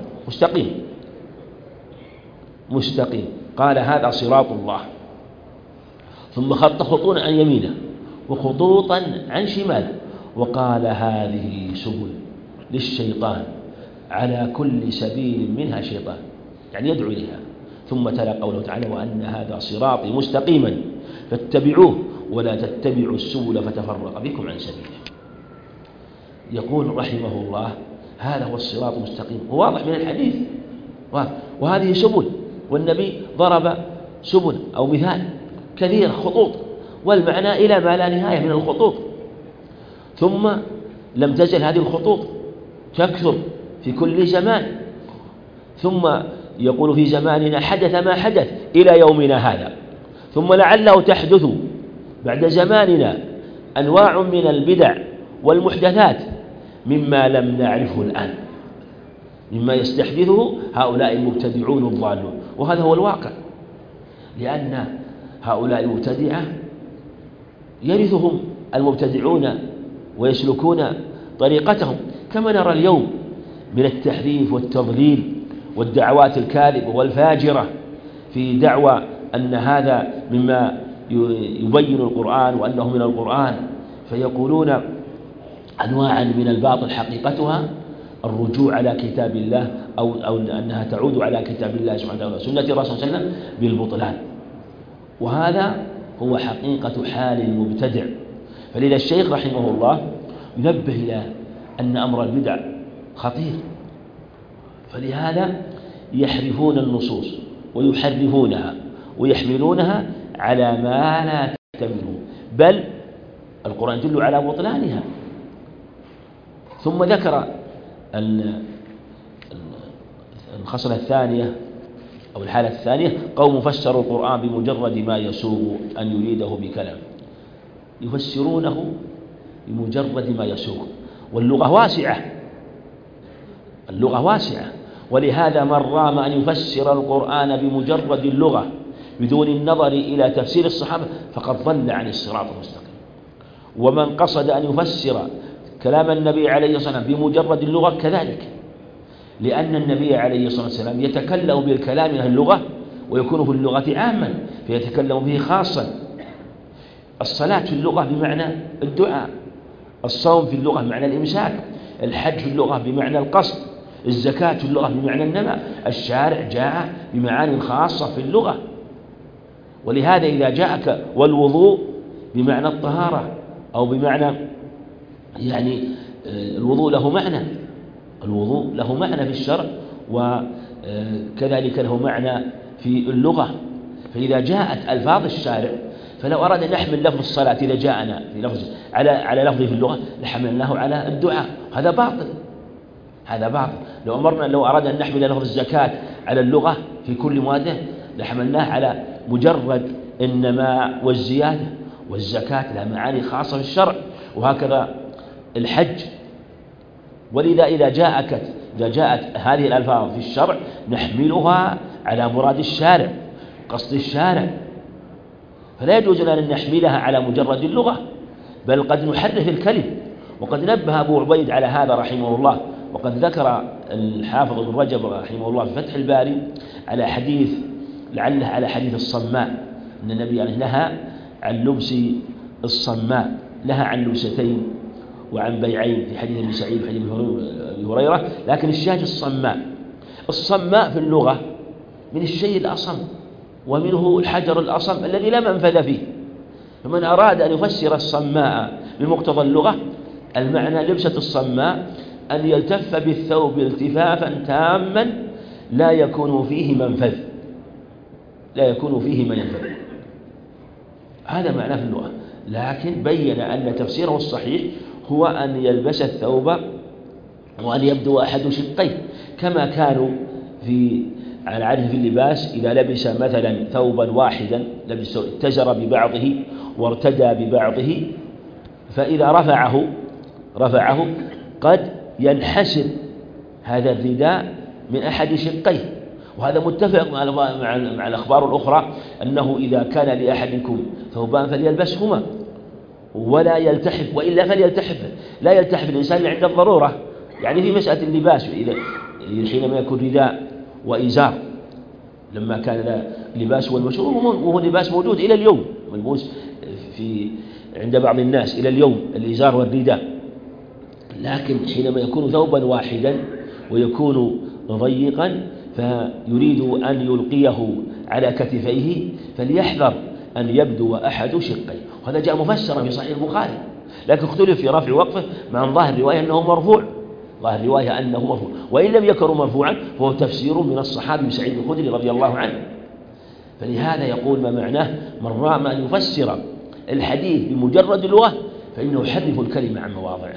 مستقيم، قال هذا صراط الله، ثم خط خطوطا عن يمينه وخطوطا عن شماله، وقال هذه سبل للشيطان على كل سبيل منها شيطان، يعني يدعو إليها. ثم تلا قوله تعالى وأن هذا صراطي مستقيما فاتبعوه ولا تتبعوا السبل فتفرق بكم عن سبيله. يقول رحمه الله هذا هو الصراط المستقيم، وواضح من الحديث، وهذه سبل، والنبي ضرب سبل أو مثال كثير خطوط، والمعنى إلى ما لا نهاية من الخطوط. ثم لم تزل هذه الخطوط تكثر في كل زمان، ثم يقول في زماننا حدث ما حدث إلى يومنا هذا، ثم لعله تحدث بعد زماننا أنواع من البدع والمحدثات مما لم نعرفه الآن، مما يستحدثه هؤلاء المبتدعون الضالون. وهذا هو الواقع، لأن هؤلاء المبتدعة يرثهم المبتدعون ويسلكون طريقتهم، كما نرى اليوم من التحريف والتضليل والدعوات الكاذبة والفاجرة في دعوى أن هذا مما يبين القرآن وأنه من القرآن، فيقولون أنواعا من الباطل حقيقتها الرجوع على كتاب الله أو أنها تعود على كتاب الله سبحانه وتعالى سنة الرسول صلى الله عليه وسلم بالبطلان، وهذا هو حقيقة حال المبتدع. فلذا الشيخ رحمه الله ينبه إلى أن أمر البدع خطير، فلهذا يحرفون النصوص ويحرفونها ويحملونها على ما لا تحتمله، بل القرآن يدل على بطلانها. ثم ذكر الخصلة الثانية أو الحالة الثانية: قوم فسروا القرآن بمجرد ما يسوغ أن يريده بكلام، يفسرونه بمجرد ما يسوغ. واللغة واسعة، اللغة واسعة، ولهذا من رام أن يفسر القرآن بمجرد اللغة بدون النظر إلى تفسير الصحابة فقد ضل عن الصراط المستقيم. ومن قصد أن يفسر كلام النبي عليه الصلاة والسلام بمجرد اللغة كذلك، لأن النبي عليه الصلاة والسلام يتكلم بالكلام من اللغة ويكون في اللغة عاما فيتكلم به خاصا. الصلاة في اللغة بمعنى الدعاء، الصوم في اللغة بمعنى الإمساك، الحج في اللغة بمعنى القصد، الزكاة في اللغة بمعنى النماء. الشارع جاء بمعاني خاصة في اللغة. ولهذا إذا جاءك والوضوء بمعنى الطهارة أو بمعنى الوضوء له معنى، الوضوء له معنى في الشرع وكذلك له معنى في اللغة. فإذا جاءت ألفاظ الشارع، فلو أراد أن نحمل لفظ الصلاة إذا جاءنا في لفظ على لفظه في اللغة لحملناه على الدعاء، هذا باطل، هذا باطل. لو أراد أن نحمل لفظ الزكاة على اللغة في كل مادة لحملناه على مجرد النماء والزيادة، والزكاة لها معاني خاصة في الشرع، وهكذا الحج. ولذا إذا جاءت هذه الألفاظ في الشرع نحملها على مراد الشارع، قصد الشارع، فلا يجوز لنا أن نحملها على مجرد اللغة، بل قد نحرف الكلم. وقد نبه أبو عبيد على هذا رحمه الله، وقد ذكر الحافظ ابن رجب رحمه الله في فتح الباري على حديث لعله على حديث الصماء، أن النبي نهى عن لبس الصماء، نهى عن لبستين وعن بيعين في حديث ابن سعيد وحديث أبي هريرة. لكن الشاهد الصماء في اللغة من الشيء الأصم، ومنه الحجر الأصم الذي لا منفذ فيه. فمن أراد أن يفسر الصماء بمقتضى اللغة، المعنى لبسة الصماء أن يلتف بالثوب التفافا تاما لا يكون فيه منفذ، هذا معناه في اللغة. لكن بين أن تفسيره الصحيح هو أن يلبس الثوب وأن يبدو أحد شقيه، كما كانوا على عادة في اللباس إذا لبس مثلا ثوبا واحدا اتزر ببعضه وارتدى ببعضه، فإذا رفعه قد ينحسر هذا الرداء من أحد شقيه. وهذا متفق مع الأخبار الأخرى أنه إذا كان لأحدكم ثوبان فليلبسهما ولا يلتحف، وإلا فليلتحف. لا يلتحف الإنسان عند الضرورة، يعني في مسألة اللباس حينما يكون رداء وإزار، لما كان اللباس والمشهور وهو لباس موجود إلى اليوم، ملبوس عند بعض الناس إلى اليوم الإزار والرداء. لكن حينما يكون ثوبا واحدا ويكون ضيقا فيريد أن يلقيه على كتفيه فليحذر أن يبدو أحد شقيه. وهذا جاء مفسرا في صحيح البخاري، لكن اختلف في رفع وقفه مع ظاهر الرواية أنه مرفوع، ظاهر الرواية أنه مرفوع، وإن لم يكن مرفوعا فهو تفسير من الصحابي سعيد الخدري رضي الله عنه. فلهذا يقول ما معناه: من رام أن يفسر الحديث بمجرد اللغة فإنه يحرف الكلمة عن مواضعه.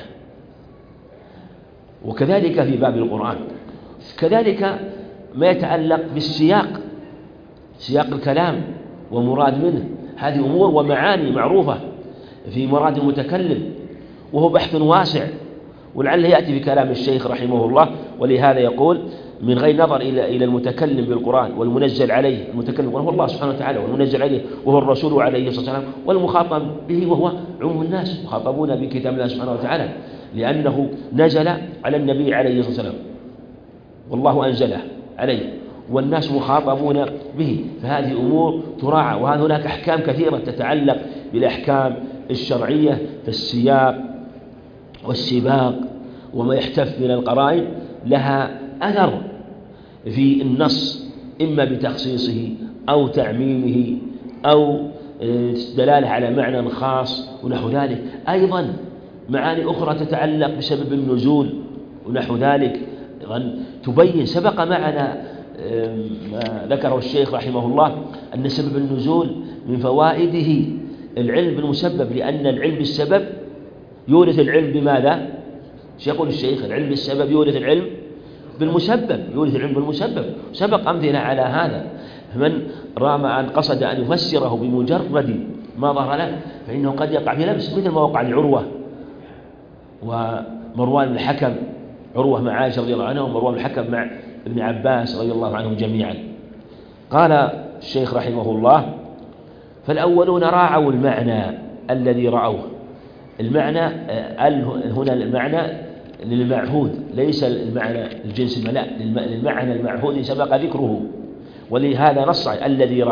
وكذلك في باب القرآن، كذلك ما يتعلق بالسياق، سياق الكلام ومراد منه، هذه أمور ومعاني معروفة في مراد المتكلم، وهو بحث واسع، ولعله يأتي بكلام الشيخ رحمه الله. ولهذا يقول: من غير نظر إلى المتكلم بالقرآن والمنزل عليه، المتكلم وهو الله سبحانه وتعالى، والمنزل عليه وهو الرسول عليه الصلاة والسلام، والمخاطب به وهو عموم الناس مخاطبون بكتاب الله سبحانه وتعالى، لأنه نزل على النبي عليه الصلاة والسلام والله أنزله عليه، والناس مخاطبون به. فهذه أمور تراعى. وهناك أحكام كثيرة تتعلق بالأحكام الشرعية في السياق والسباق وما يحتف من القرائن لها أثر في النص، إما بتخصيصه أو تعميمه أو دلالة على معنى خاص ونحو ذلك. أيضا معاني أخرى تتعلق بسبب النزول ونحو ذلك تبين. سبق معنا ما ذكره الشيخ رحمه الله أن سبب النزول من فوائده العلم بالمسبب، لأن العلم بالسبب يورث العلم بماذا؟ يقول الشيخ العلم بالسبب يورث العلم بالمسبب. سبق أمثلة على هذا. من رام أن قصد أن يفسره بمجرد ما ظهر له فإنه قد يقع في لبس، مثل ما وقع لعروة ومروان بن الحكم، عروة مع عائشة رضي الله عنها، ومروان بن الحكم مع ابن عباس رضي الله عنهم جميعا. قال الشيخ رحمه الله: فالأولون راعوا المعنى الذي رأوه. المعنى هنا المعنى للمعهود، ليس المعنى الجنس، لا، للمعنى المعهود سبق ذكره، ولهذا نص الذي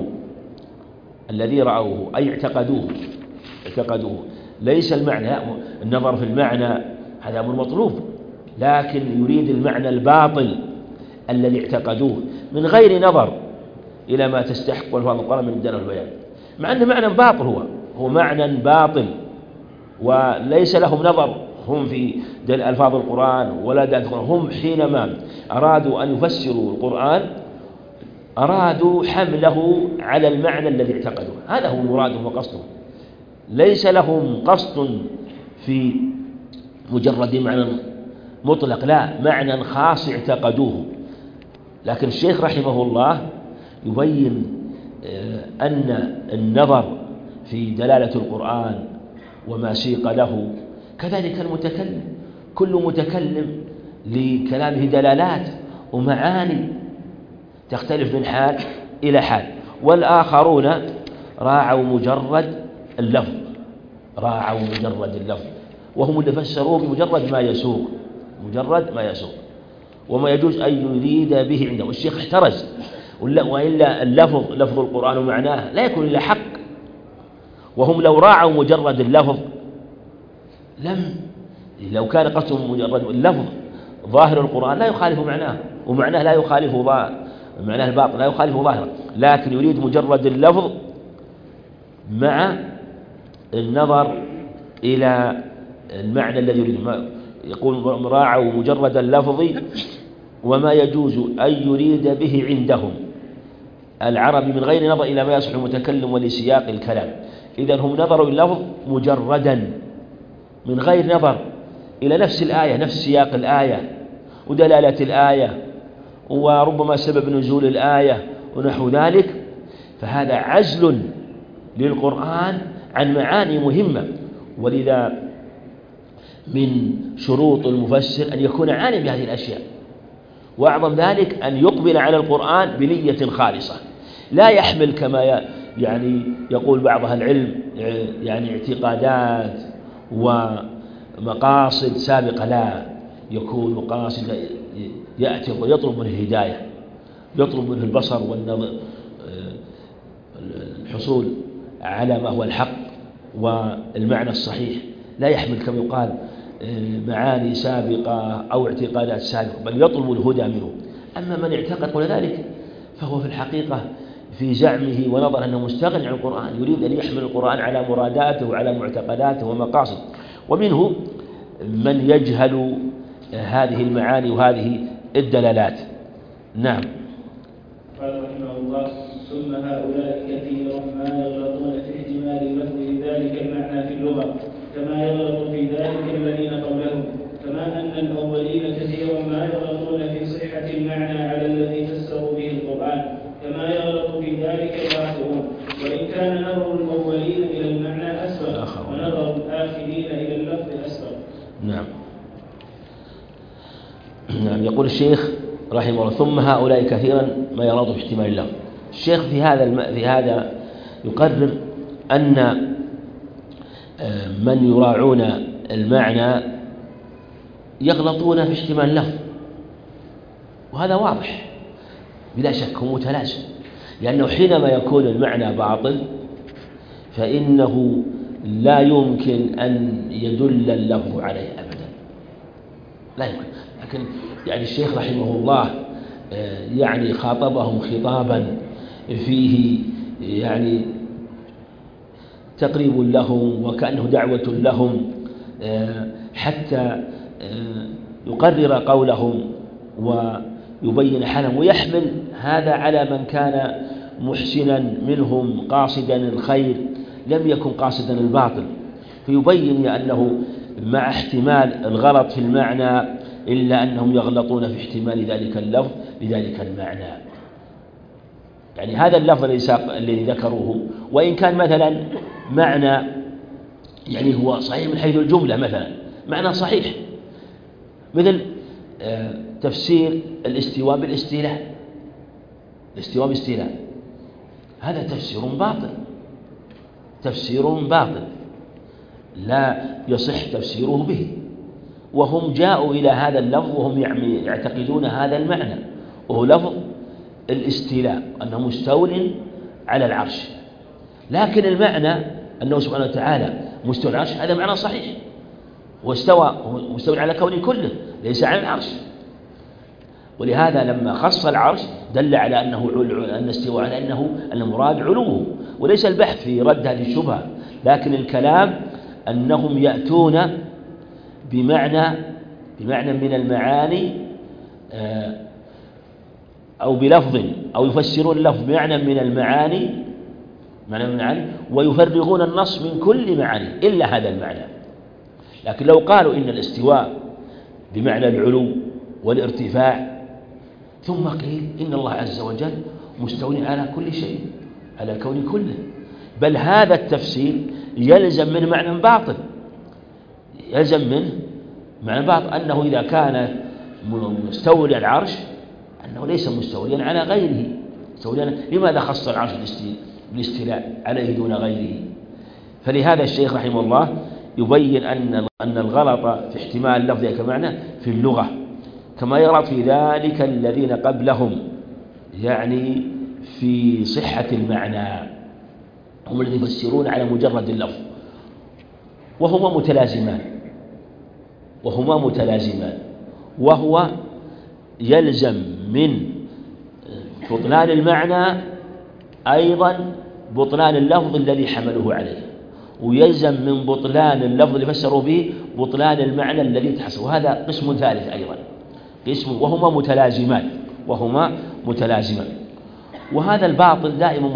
رأوه أي اعتقدوه. ليس المعنى النظر في المعنى، هذا أمر مطلوب، لكن يريد المعنى الباطل الذي اعتقدوه من غير نظر إلى ما تستحق ألفاظ القرآن من الدلالة والبيان، مع أن معنى باطل، هو معنى باطل وليس لهم نظر هم في ألفاظ القرآن ولا دلالة القرآن. هم حينما أرادوا أن يفسروا القرآن أرادوا حمله على المعنى الذي اعتقدوه، هذا هو مرادهم وقصدهم، ليس لهم قصد في مجرد معنى مطلق، لا، معنى خاص اعتقدوه. لكن الشيخ رحمه الله يبين أن النظر في دلالة القرآن وما سيق له كذلك المتكلم، كل متكلم لكلامه دلالات ومعاني تختلف من حال إلى حال، والآخرون راعوا مجرد اللفظ وهم اللي فسروه بمجرد ما يسوق وما يجوز أن يريد به عنده. والشيخ احترز، وإلا اللفظ لفظ القرآن ومعناه لا يكون إلا حق، وهم لو راعوا مجرد اللفظ لو كان قصدهم مجرد اللفظ ظاهر القرآن لا يخالف معناه، ومعناه لا يخالف معناه الباطن لا يخالف ظاهره، لكن يريد مجرد اللفظ مع النظر إلى المعنى الذي يريد. يقول راعوا مجرد اللفظ وما يجوز أن يريد به عندهم العرب من غير نظر إلى ما يصلح المتكلم ولسياق الكلام. إذن هم نظروا اللفظ مجردا من غير نظر إلى نفس الآية، نفس سياق الآية ودلالة الآية وربما سبب نزول الآية ونحو ذلك، فهذا عزل للقرآن عن معاني مهمة. ولذا من شروط المفسر أن يكون عالم بهذه الأشياء، وأعظم ذلك أن يقبل على القرآن بنية خالصة، لا يحمل كما يقول بعض أهل العلم اعتقادات ومقاصد سابقة، لا، يكون مقاصد يأتي ويطلب منه الهداية، يطلب منه البصر والحصول على ما هو الحق والمعنى الصحيح، لا يحمل كما يقال معاني سابقة أو اعتقادات سابقة، بل يطلب الهدى منه. أما من اعتقد قول ذلك فهو في الحقيقة في زعمه ونظر أنه مستغني عن القرآن، يريد أن يحمل القرآن على مراداته وعلى معتقداته ومقاصد. ومنه من يجهل هذه المعاني وهذه الدلالات. نعم. قال رحمه الله: ثم هؤلاء كثيرا ما يغلطون في احتمال لفظ ذلك المعنى في اللغة كما يغلط في ذلك الذين قبلهم، كما أن الأولين كثيرا ما يغلطون في صحة المعنى على الذي فسروا به القرآن كما يغلط في ذلك الآخرون، وإن كان نظر الأولين إلى المعنى أسبق ونظر الآخرين إلى اللفظ أسبق. نعم. يقول الشيخ رحمه الله: ثم هؤلاء كثيرا ما يغلط في احتمال اللفظ. الشيخ في هذا يقرر أن من يراعون المعنى يغلطون في احتمال اللفظ، وهذا واضح بلا شك، هو متلازم، لأنه حينما يكون المعنى باطل فإنه لا يمكن أن يدل اللفظ عليه أبدا، لا يمكن. لكن الشيخ رحمه الله خاطبهم خطابا فيه تقريب لهم وكأنه دعوة لهم حتى يقرر قولهم يبين حالهم، ويحمل هذا على من كان محسنا منهم قاصدا الخير لم يكن قاصدا الباطل، فيبين أنه مع احتمال الغلط في المعنى إلا أنهم يغلطون في احتمال ذلك اللفظ لذلك المعنى. يعني هذا اللفظ الذي ذكروه وإن كان مثلا معنى يعني هو صحيح من حيث الجملة، مثلا معنى صحيح مثل تفسير الاستواء بالاستيلاء، الاستواء بالاستيلاء، هذا تفسير باطل لا يصح تفسيره به، وهم جاءوا إلى هذا اللفظ وهم يعتقدون هذا المعنى، وهو لفظ الاستيلاء أنه مستول على العرش، لكن المعنى أنه سبحانه وتعالى مستوى على العرش هذا معنى صحيح، واستوى مستوى على كونه كله ليس على العرش، ولهذا لما خص العرش دل على أن استوى على أنه المراد علوه، وليس البحث في رد هذه الشبهة، لكن الكلام أنهم يأتون بمعنى من المعاني أو بلفظ أو يفسرون اللفظ بمعنى من المعاني ويفرغون النص من كل معاني إلا هذا المعنى. لكن لو قالوا إن الاستواء بمعنى العلو والارتفاع ثم قيل إن الله عز وجل مستولي على كل شيء على الكون كله، بل هذا التفسير يلزم من معنى باطل، أنه إذا كان مستولي العرش أنه ليس مستوليا على غيره. لماذا خص العرش بالاستيلاء عليه دون غيره؟ فلهذا الشيخ رحمه الله يبين أن الغلط في احتمال اللفظ كمعنى في اللغة كما يغلط في ذلك الذين قبلهم، يعني في صحة المعنى، هم الذين يفسرون على مجرد اللفظ، وهما متلازمان، وهو يلزم من بطلان المعنى أيضا بطلان اللفظ الذي حملوه عليه، ويلزم من بطلان اللفظ اللي فسروا به بطلان المعنى الذي تحصل، وهذا قسم ثالث أيضا، وهما متلازمان. وهذا الباطل دائما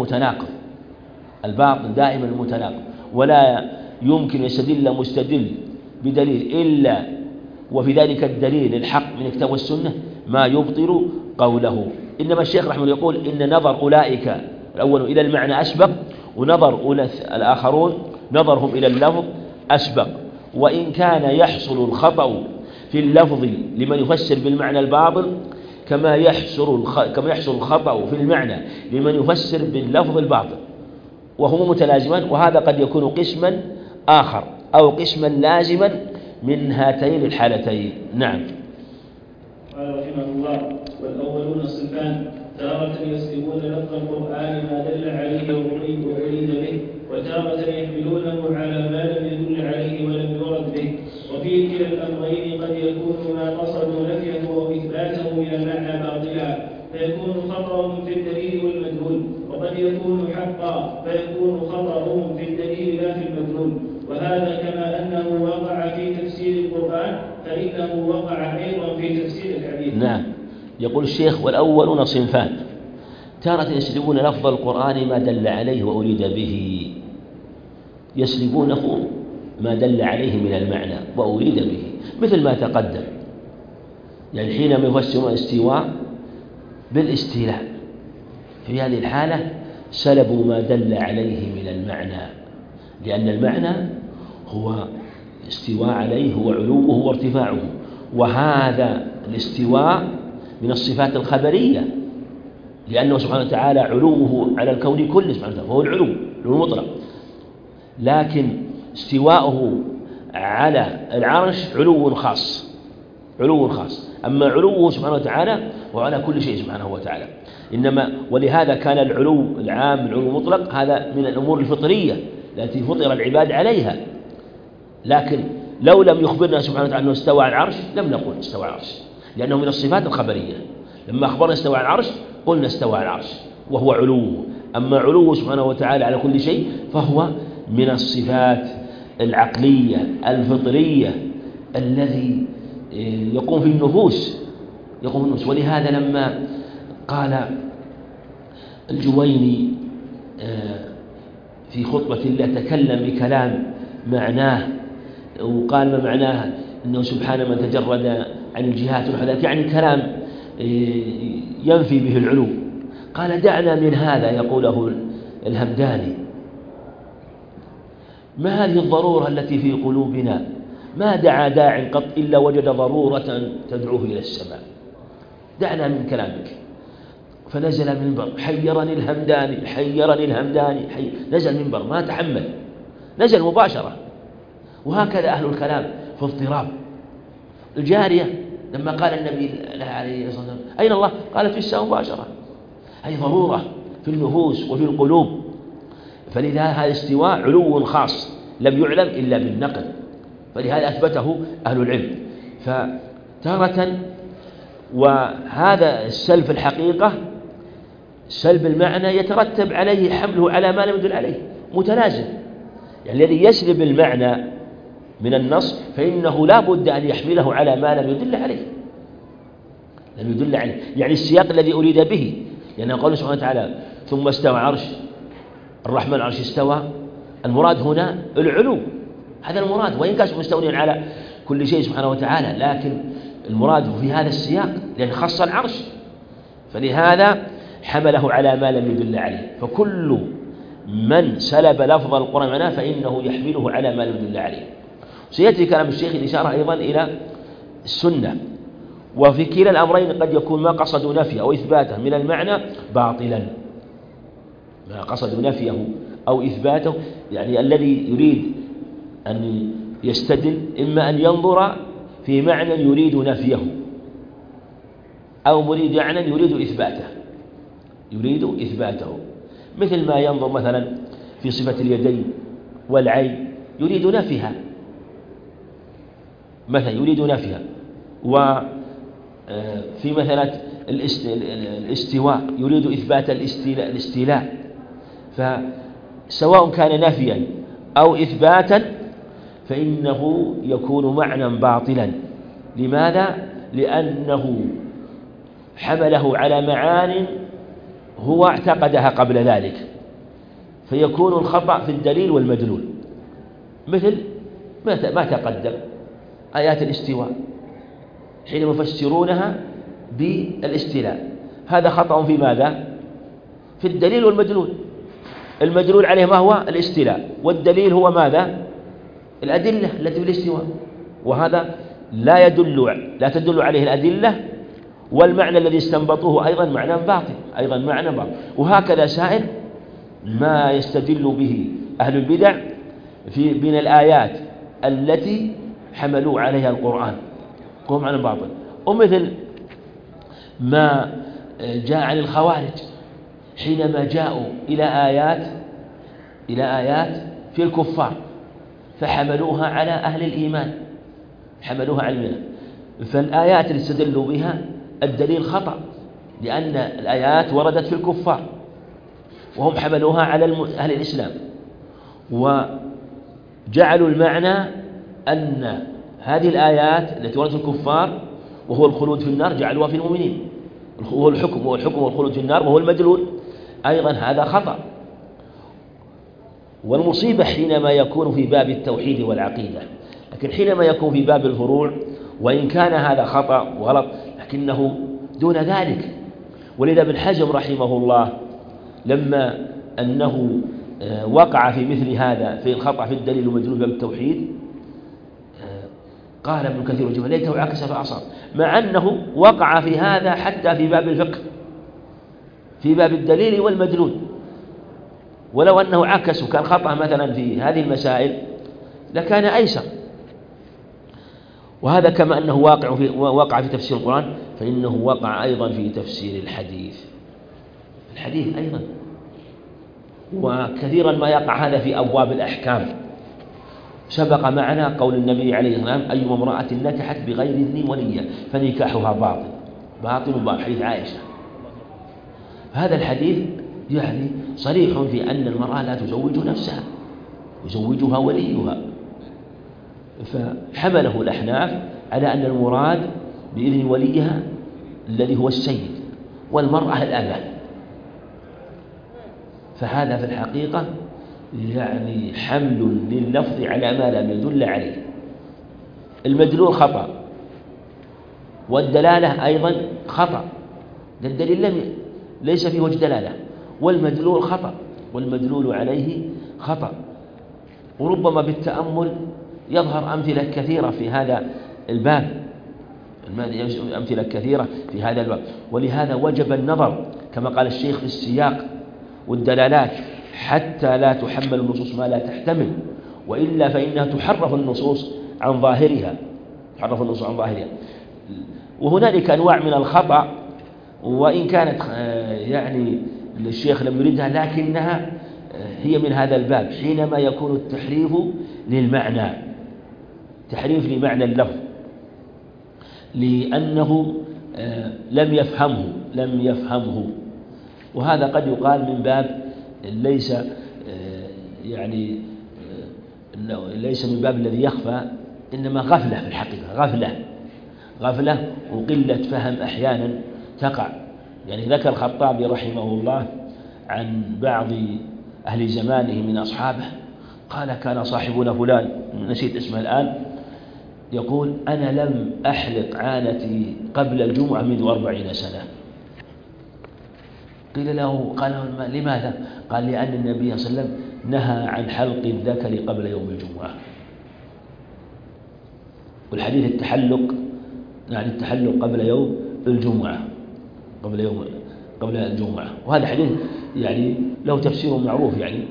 متناقض، ولا يمكن يستدل مستدل بدليل إلا وفي ذلك الدليل الحق من الكتاب والسنة ما يبطل قوله. إنما الشيخ رحمه الله يقول إن نظر أولئك الأول إلى المعنى أسبق، ونظر الآخرون نظرهم إلى اللفظ أسبق، وإن كان يحصل الخطأ في اللفظ لمن يفسر بالمعنى الباطل كما يحصل الخطأ في المعنى لمن يفسر باللفظ الباطل، وهما متلازمان، وهذا قد يكون قسما آخر أو قسما لازما من هاتين الحالتين. نعم. قال رحمه الله: والأولون صنفان، تارة يسلبون لفظ القرآن ما دل عليه وأريد به، وتارة يحملونه على ما لم يدل عليه ولم يرد به، وفي كلا الأمرين قد يكون ما قصدوا نفيه وإثباته من المعنى باطلا فيكون خطأهم في الدليل والمدلول، وقد يكون حقا فيكون خطأهم في الدليل لا في المدلول، وهذا كما أنه وقع في تفسير القرآن فإنه وقع أيضا في تفسير الحديث. نعم. يقول الشيخ: والأولون صنفان، تارة يسلبون لفظ القرآن ما دل عليه وأريد به، يسلبونه ما دل عليه من المعنى وأريد به، مثل ما تقدم، يعني حينما يفسرون الاستواء بالاستيلاء في هذه الحالة سلبوا ما دل عليه من المعنى، لأن المعنى هو الاستواء عليه هو علوه وارتفاعه، وهذا الاستواء من الصفات الخبرية، لأنه سبحانه وتعالى علوه على الكون كله سبحانه وتعالى فهو العلو المطلق، لكن استواءه على العرش علو خاص، أما علوه سبحانه وتعالى وعلى كل شيء سبحانه وتعالى. ولهذا كان العلو العام العلو المطلق هذا من الأمور الفطرية التي فطر العباد عليها، لكن لو لم يخبرنا سبحانه وتعالى أنه استوى على العرش لم نقل استوى على العرش، لأنه من الصفات الخبرية. لما أخبرنا استوى على العرش قلنا استوى على العرش وهو علوه، أما علوه سبحانه وتعالى على كل شيء فهو من الصفات العقلية الفطرية الذي يقوم في النفوس يقوم النفس. ولهذا لما قال الجويني في خطبة له تكلم بكلام معناه، وقال ما معناه أنه سبحانه من تجرد عن الجهات ونحو ذلك، يعني كلام ينفي به العلو. قال دعنا من هذا يقوله الهمداني، ما هذه الضرورة التي في قلوبنا؟ ما دعا داع قط إلا وجد ضرورة تدعوه إلى السماء. دعنا من كلامك. فنزل من المنبر حيرني الهمداني نزل منبر ما تحمل، نزل مباشرة. وهكذا أهل الكلام في اضطراب. الجارية لما قال النبي عليه الصلاة والسلام أين الله؟ قالت في السماء مباشرة. هذه ضرورة في النفوس وفي القلوب. فلذا هذا استواء علو خاص لم يعلم إلا بالنقل، فلهذا أثبته أهل العلم. فتارة وهذا السلب الحقيقة سلب المعنى يترتب عليه حمله على ما لم يدل عليه، متلازم. يعني الذي يسلب المعنى من النص فإنه لا بد أن يحمله على ما لم يدل عليه، يعني السياق الذي أريد به. لأنه قال سبحانه وتعالى ثم استوى عرش الرحمن العرش استوى، المراد هنا العلو، هذا المراد، وإن كان مستوليا على كل شيء سبحانه وتعالى، لكن المراد في هذا السياق لأن خص العرش، فلهذا حمله على ما لم يدل عليه. فكل من سلب لفظ القرآن معناه فإنه يحمله على ما لم يدل عليه. سيأتي كلام الشيخ الإشارة أيضا إلى السنة. وفي كلا الأمرين قد يكون ما قصدوا نفيه أو إثباته من المعنى باطلا، ما قصدوا نفيه أو إثباته، يعني الذي يريد أن يستدل إما أن ينظر في معنى يريد نفيه أو مريد معنى يريد إثباته، مثل ما ينظر مثلا في صفة اليدين والعين يريد نفيها مثلا، وفي مثلا الاستواء يريد إثبات الاستيلاء. فسواء كان نفيا أو إثباتا فإنه يكون معنى باطلا. لماذا؟ لأنه حمله على معان هو اعتقدها قبل ذلك، فيكون الخطأ في الدليل والمدلول. مثل ما تقدم آيات الاستواء حين يفسرونها بالاستيلاء، هذا خطأ في ماذا؟ في الدليل والمدلول. المدلول عليه ما هو؟ الاستيلاء، والدليل هو ماذا؟ الأدلة التي في الاستواء، وهذا لا تدل عليه الأدلة، والمعنى الذي استنبطوه أيضا معنى باطل. وهكذا سائر ما يستدل به أهل البدع من الآيات التي حملوا عليها القرآن هو معنى باطل. ومثل ما جاء عن الخوارج حينما جاءوا إلى آيات في الكفار فحملوها على أهل الإيمان، فالآيات اللي استدلوا بها الدليل خطأ، لأن الآيات وردت في الكفار وهم حملوها على أهل الإسلام، وجعلوا المعنى أن هذه الآيات التي وردت في الكفار وهو الخلود في النار جعلوها في المؤمنين، هو الحكم والخلود في النار وهو المدلول، أيضا هذا خطأ. والمصيبة حينما يكون في باب التوحيد والعقيدة، لكن حينما يكون في باب الفروع وإن كان هذا خطأ وغلط لكنه دون ذلك. ولذا ابن حزم رحمه الله لما أنه وقع في مثل هذا في الخطأ في الدليل والمدلول باب التوحيد قال ابن كثير وجمع ليته عكس فأصاب، مع أنه وقع في هذا حتى في باب الفقه في باب الدليل والمدلول، ولو أنه عكس وكان خطأ مثلا في هذه المسائل لكان أيسر. وهذا كما أنه وقع في تفسير القرآن فإنه وقع أيضا في تفسير الحديث أيضا. وكثيرا ما يقع هذا في أبواب الأحكام. سبق معنا قول النبي عليه الصلاة والسلام أيما امرأة نكحت بغير إذن وليها فنكاحها باطل حديث عائشة. هذا الحديث يعني صريح في أن المرأة لا تزوج نفسها، يزوجها وليها، فحمله الأحناف على أن المراد بإذن وليها الذي هو السيد، والمرأة الأمة. فهذا في الحقيقة يعني حمل لللفظ على ما لم يدل عليه. المدلول خطأ، والدلالة أيضا خطأ، الدليل ليس فيه وجه دلالة، والمدلول خطأ، والمدلول عليه خطأ. وربما بالتأمل يظهر أمثلة كثيرة في هذا الباب، أمثلة كثيرة في هذا الباب. ولهذا وجب النظر كما قال الشيخ في السياق والدلالات حتى لا تحمل النصوص ما لا تحتمل، وإلا فإنها تحرف النصوص عن ظاهرها، تحرف النصوص عن ظاهرها. وهنالك أنواع من الخطأ وإن كانت يعني الشيخ لم يردها، لكنها هي من هذا الباب، حينما يكون التحريف للمعنى، تحريف لمعنى اللفظ لأنه لم يفهمه. وهذا قد يقال من باب ليس يعني ليس من باب الذي يخفى، إنما غفلة في الحقيقة، غفلة وقلة فهم أحيانا تقع. يعني ذكر الخطابي رحمه الله عن بعض أهل زمانه من أصحابه، قال كان صاحبنا فلان نسيت اسمه الآن، يقول أنا لم أحلق عانتي قبل الجمعة منذ 40 سنة. قيل له، قال لماذا؟ قال لأن النبي صلى الله عليه وسلم نهى عن حلق الذكر قبل يوم الجمعة. والحديث التحلق يعني التحلق قبل يوم الجمعة، قبل الجمعة. وهذا حديث يعني له تفسير معروف يعني،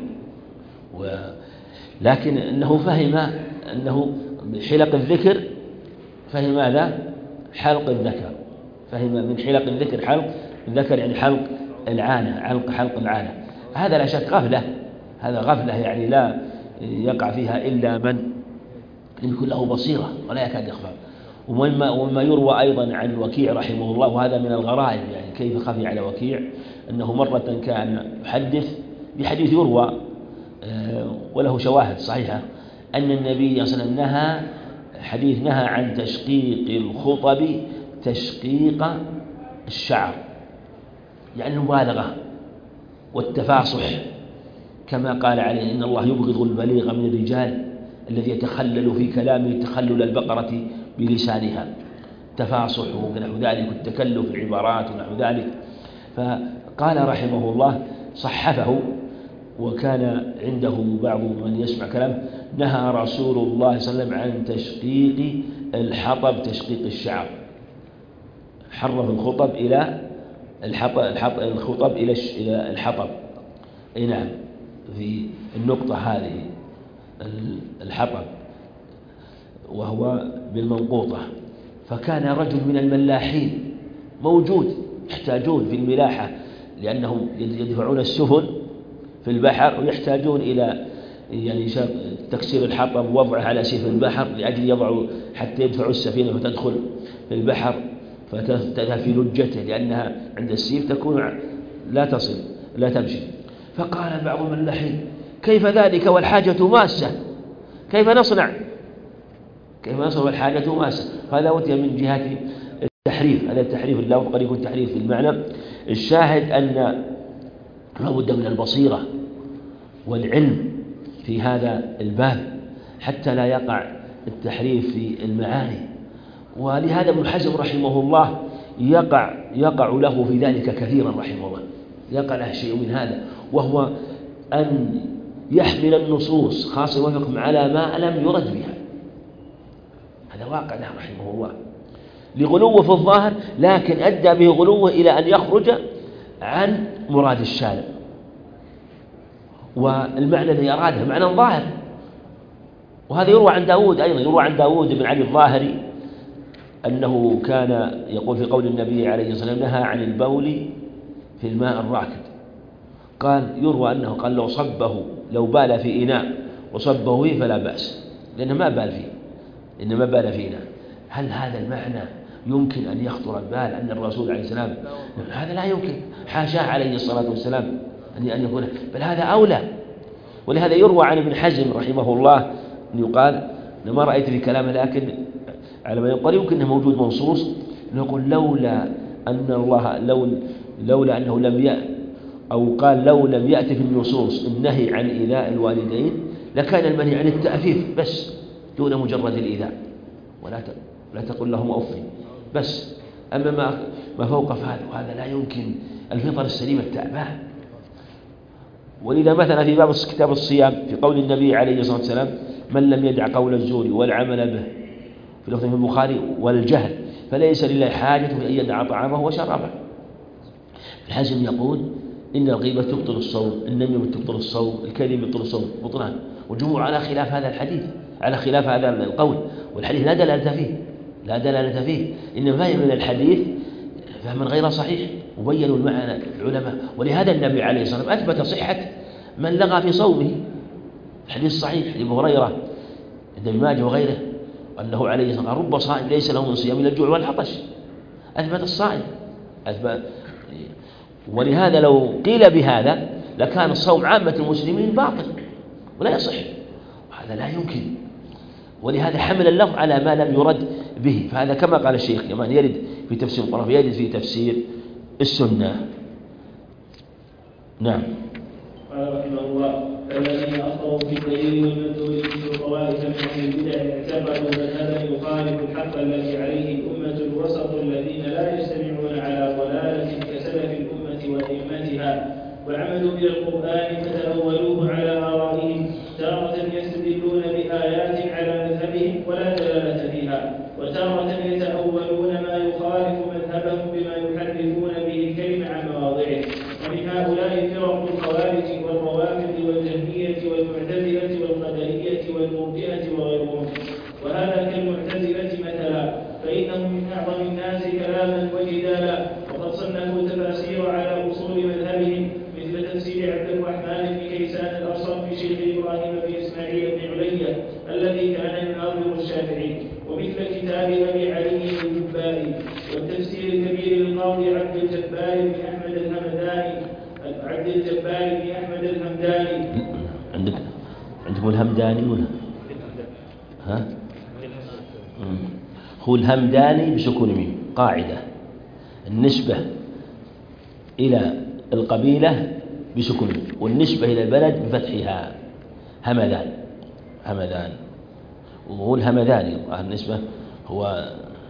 لكن أنه فهم أنه حلق الذكر، فهم ماذا؟ حلق الذكر، فهم من حلق الذكر حلق الذكر يعني حلق العانة، حلق العانة. هذا لا شك غفلة، هذا غفلة يعني لا يقع فيها إلا من يكون له بصيرة ولا يكاد يخفى. وما يروى أيضا عن وكيع رحمه الله، وهذا من الغرائب، يعني كيف خفي على وكيع أنه مرة كان يحدث بحديث يروى وله شواهد صحيحة أن النبي صلى الله عليه وسلم نهى عن تشقيق الخطب تشقيق الشعر، يعني المبالغة والتفاصح، كما قال عليه إن الله يبغض البليغ من الرجال الذي يتخلل في كلامه تخلل البقرة بلسانها، تفاصح ونحو ذلك، والتكلف في العبارات ونحو ذلك. فقال رحمه الله صحفه، وكان عنده بعض من يسمع كلامه، نهى رسول الله صلى الله عليه وسلم عن تشقيق الحطب تشقيق الشعر، حرف الخطب إلى الخطب إلى الحطب. أي نعم، في النقطة هذه الحطب وهو بالمنقوطة. فكان رجل من الملاحين موجود يحتاجون في الملاحة، لأنهم يدفعون السفن في البحر ويحتاجون إلى يعني تكسير الحطب ووضعه على سيف البحر لأجل يضعوا حتى يدفعوا السفينة فتدخل في البحر فتذهب في لجته، لأنها عند السيف تكون لا تصل لا تمشي. فقال بعض الملاحين كيف ذلك والحاجة ماسة، كيف نصنع والحاجة ماسة؟ هذا أتي من جهة التحريف، هذا التحريف اللفظ قد يكون تحريف في المعنى. الشاهد أن لا بد من البصيرة والعلم في هذا الباب حتى لا يقع التحريف في المعاني. ولهذا ابن حزم رحمه الله يقع له في ذلك كثيرا رحمه الله، يقع له شيء من هذا، وهو أن يحمل النصوص خاصة وفقهم على ما لم يرد بها. هذا واقع له رحمه الله لغلوه في الظاهر، لكن أدى به غلوه إلى أن يخرج عن مراد الشارع، والمعنى الذي أراده معنى ظاهر. وهذا يروى عن داود أيضا، يروى عن داود بن علي الظاهري أنه كان يقول في قول النبي عليه الصلاة والسلام نهى عن البول في الماء الراكد. قال يروى أنه قال لو بال في إناء وصبه فيه فلا بأس، لأنه ما بال فيه، إنما بال في إناء. هل هذا المعنى يمكن أن يخطر البال أن الرسول عليه السلام؟ هذا لا يمكن، حاشاه عليه الصلاة والسلام أن يقول، بل هذا أولى. ولهذا يروى عن ابن حزم رحمه الله أن يقال، ما رأيت في كلامه لكن على ما يقال يمكن أنه موجود منصوص، نقول لولا أن الله لولا أنه لو لم يأتي في النصوص النهي عن إيذاء الوالدين لكان المنهي عن التأفيف بس دون مجرد الإيذاء، ولا تقل لهم أف بس. أما ما فوق فهذا لا يمكن الفطر السليمة التأباه. ولذا مثلا في باب كتاب الصيام في قول النبي عليه الصلاة والسلام: من لم يدع قول الزور والعمل به، في لفظ في البخاري: والجهل، فليس لله حاجة في أن يدع طعامه وشرابه. الحزم يقول: إن الغيبة تبطل الصوم، النميمة تبطل الصوم، الكذب يبطل الصوم بطلان. والجمهور على خلاف هذا الحديث، على خلاف هذا القول، والحديث لا دلالة فيه، إنما فهم من الحديث فهما غير صحيح، وبينوا المعنى العلماء. ولهذا النبي عليه الصلاة والسلام أثبت صحة من لغى في صومه، الحديث صحيح لأبي هريرة عند ابن ماجه وغيره أنه عليه الصلاة والسلام: رب صائم ليس له من صيام إلا الجوع والعطش. أثبت الصائم، ولهذا لو قيل بهذا لكان الصوم عامة المسلمين باطل ولا يصح، وهذا لا يمكن. ولهذا حمل اللفظ على ما لم يرد به، فهذا كما قال الشيخ كمان يرد في تفسير القرآن يرد في تفسير السنة. نعم. قال رحمه الله: فالذين أخطأوا في الدليل والمدلول مثل الطوائف من أهل البدع اعتقدوا مذهبا يخالف الحق الذي عليه الأمة الوسط الذين لا يجتمعون على ضلالة كسلف الأمة وأئمتها، وعمدوا إلى القرآن فتأولوه على آرائهم، تارة يستدلون بآيات على مذهبهم ولا دلالة فيها، وتارة يتأولون ما يخالف مذهبهم بما يحرفون به الكلم عن مواضعه. ومن هؤلاء فرق الخوارج والروافض والجهمية والمعتزلة والقدرية والمرجئة وغيرهم. وهذا كالمعتزلة مثلا، فإنهم من أعظم الناس كلاما وجدالا، وقد صنفوا تفاسير على أصول مذهبهم، مثل تفسير عبد الرحمن بن كيسان الأصم في شيخ إبراهيم بن إسماعيل بن علية الذي كان يناظر الشافعي، ومثل كتاب أبي علي الجبائي، والتفسير الكبير للقاضي عبد الجبار بن أحمد الهمداني. عندكم الهمداني ولا؟ هو الهمداني بسكون ميم. قاعدة: النسبة إلى القبيلة بسكون، والنسبة إلى البلد بفتحها. همدان، وهو الهمداني، النسبة هو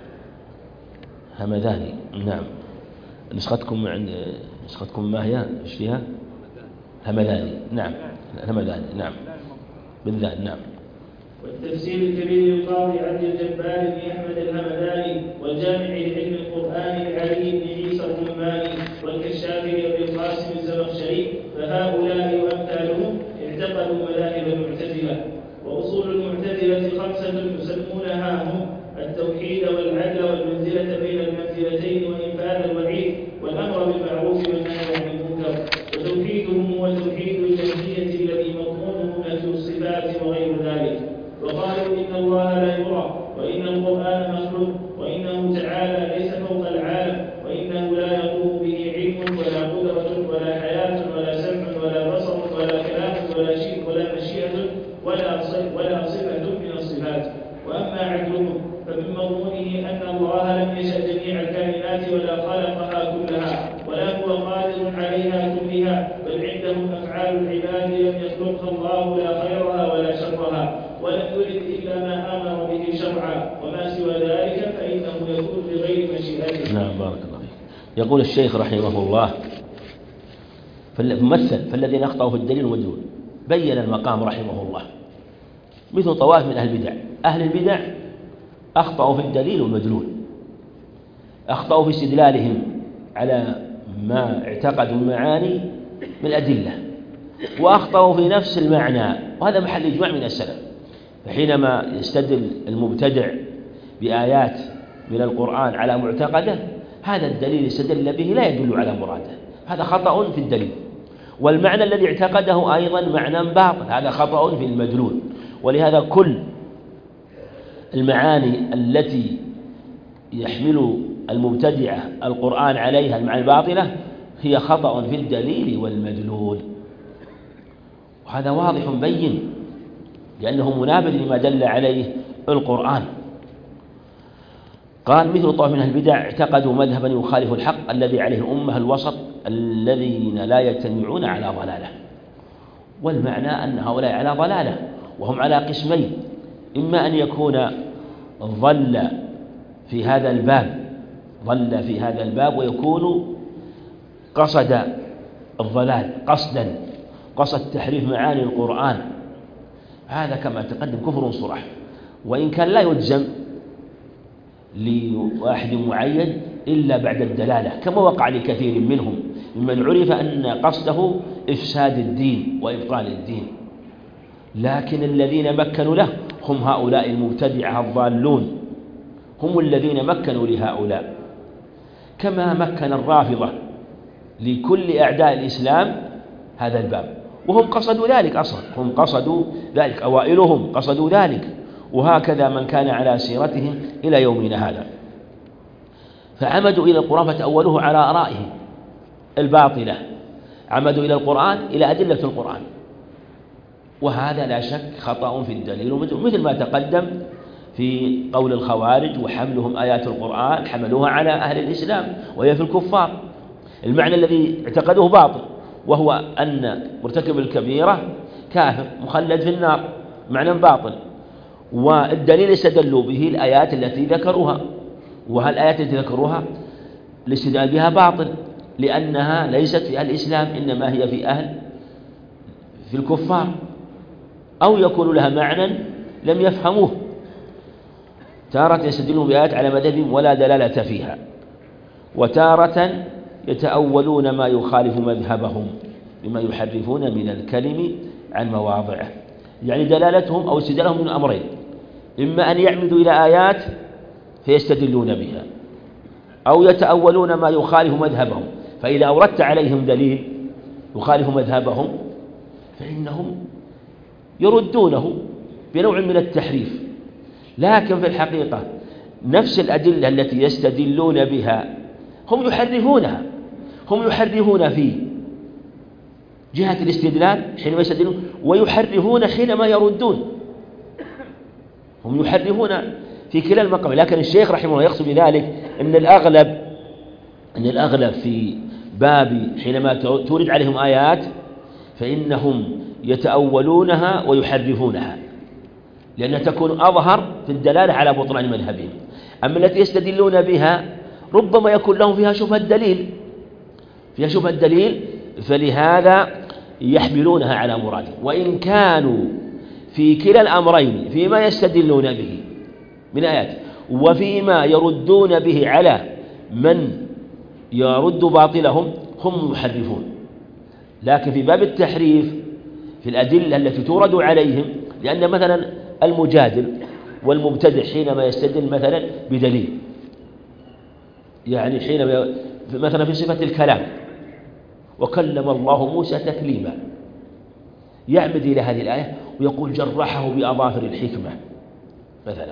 همداني. نعم. نسختكم ما هي؟ ايش فيها؟ همداني. نعم، همداني. نعم، بالذات. نعم. والتفسير الكبير للقاضي عبد الجبار بن أحمد الهمداني، والجامع لعلم القرآن لعلي بن عيسى الرماني، والكشاف لأبي القاسم الزمخشري، فهؤلاء وأمثالهم اعتقدوا مذاهب المعتزلة. وأصول المعتزلة 5 يسمونها هم: التوحيد والعدل والمنزلة بين المنزلتين وإنفاذ الوعيد والأمر بالمعروف والنهي عن المنكر. وتوحيدهم هو توحيد الجهمية الذي مضمونه نفي الصفات وغير ذلك. وقالوا إن الله لا يرى، وإن القرآن مخلوق، وإنه تعالى ليس فوق العالم، وإنه لا يقوم به علم ولا قدرة ولا حياة ولا سمع ولا بصر ولا كلام ولا شيء ولا مشيئة ولا صفة من الصفات. وأما عدلهم فمن مضمونه أن الله لم يشأ جميع الكائنات ولا خلقها كلها، ولا هو قادر عليها كلها، بل عندهم أفعال العباد لم يخلقها الله لا خيرها ولا شرها، ولم يرد إلا ما أمر به شرعا، وما سوى ذلك فإنه يكون بغير مشيئته. نعم، بارك الله فيك. يقول الشيخ رحمه الله: فالذين أخطأوا في الدليل والمدلول. بين المقام رحمه الله مثل طوائف من أهل البدع. أهل البدع أخطأوا في الدليل والمدلول، أخطأوا في استدلالهم على ما اعتقدوا المعاني من الأدلة، وأخطأوا في نفس المعنى، وهذا محل إجماع من السلف. فحينما يستدل المبتدع بآيات من القرآن على معتقده، هذا الدليل استدل به لا يدل على مراده، هذا خطأ في الدليل. والمعنى الذي اعتقده أيضا معنى باطل، هذا خطأ في المدلول. ولهذا كل المعاني التي يحمل المبتدعة القرآن عليها المعاني الباطلة هي خطأ في الدليل والمدلول، وهذا واضح بين، لأنه منابذ لما دل عليه القرآن. قال مثل طائفة من البدع اعتقدوا مذهبا يخالف الحق الذي عليه الأمة الوسط الذين لا يجتمعون على ضلالة. والمعنى أن هؤلاء على ضلالة، وهم على قسمين: إما أن يكون ضل في هذا الباب ويكون قصد الضلال قصد تحريف معاني القرآن، هذا كما تقدم كفر صرح، وإن كان لا يلزم لواحد معين إلا بعد الدلالة، كما وقع لكثير منهم ممن عرف أن قصده إفساد الدين وإبطال الدين، لكن الذين مكنوا له هم هؤلاء المبتدعة الضالون، هم الذين مكنوا لهؤلاء، كما مكن الرافضة لكل أعداء الإسلام هذا الباب، وهم قصدوا ذلك أصلا، هم قصدوا ذلك، أوائلهم قصدوا ذلك، وهكذا من كان على سيرتهم إلى يومنا هذا. فعمدوا إلى القرآن فتأولوه على آرائهم الباطلة، عمدوا إلى القرآن إلى أدلة القرآن، وهذا لا شك خطأ في الدليل، مثل ما تقدم في قول الخوارج وحملهم آيات القرآن حملوها على أهل الإسلام وهي في الكفار. المعنى الذي اعتقدوه باطل، وهو أن مرتكب الكبيرة كافر مخلد في النار، معنى باطل، والدليل استدلوا به الآيات التي ذكروها، وهالآيات التي ذكروها الاستدلال بها باطل، لأنها ليست في أهل الإسلام، إنما هي في الكفار، أو يكون لها معنى لم يفهموه. تارة يستدلون بآيات على مذهبهم ولا دلالة فيها، وتارة يتأولون ما يخالف مذهبهم بما يحرفون من الكلم عن مواضعه، يعني دلالتهم أو استدلالهم من أمرين: إما أن يعمدوا إلى آيات فيستدلون بها، أو يتأولون ما يخالف مذهبهم، فإذا أوردت عليهم دليل يخالف مذهبهم فإنهم يردونه بنوع من التحريف. لكن في الحقيقة نفس الأدلة التي يستدلون بها هم يحرفون في جهة الاستدلال حينما يستدلون، ويحرفون حينما يردون، هم يحرفون في كلا المقام. لكن الشيخ رحمه الله يقصد بذلك أن الأغلب في باب حينما تورد عليهم آيات فإنهم يتأولونها ويحرفونها، لأنها تكون أظهر في الدلالة على بطلان مذهبهم. أما التي يستدلون بها ربما يكون لهم فيها شبهة الدليل، فلهذا يحملونها على مرادهم. وإن كانوا في كلا الأمرين، فيما يستدلون به من آيات وفيما يردون به على من يرد باطلهم، هم يحرفون. لكن في باب التحريف في الأدلة التي تورد عليهم، لأن مثلا المجادل والمبتدع حينما يستدل مثلا بدليل، يعني حينما مثلا في صفة الكلام وكلم الله موسى تكليما، يعمد إلى هذه الآية ويقول جرحه بأظافر الحكمة مثلا،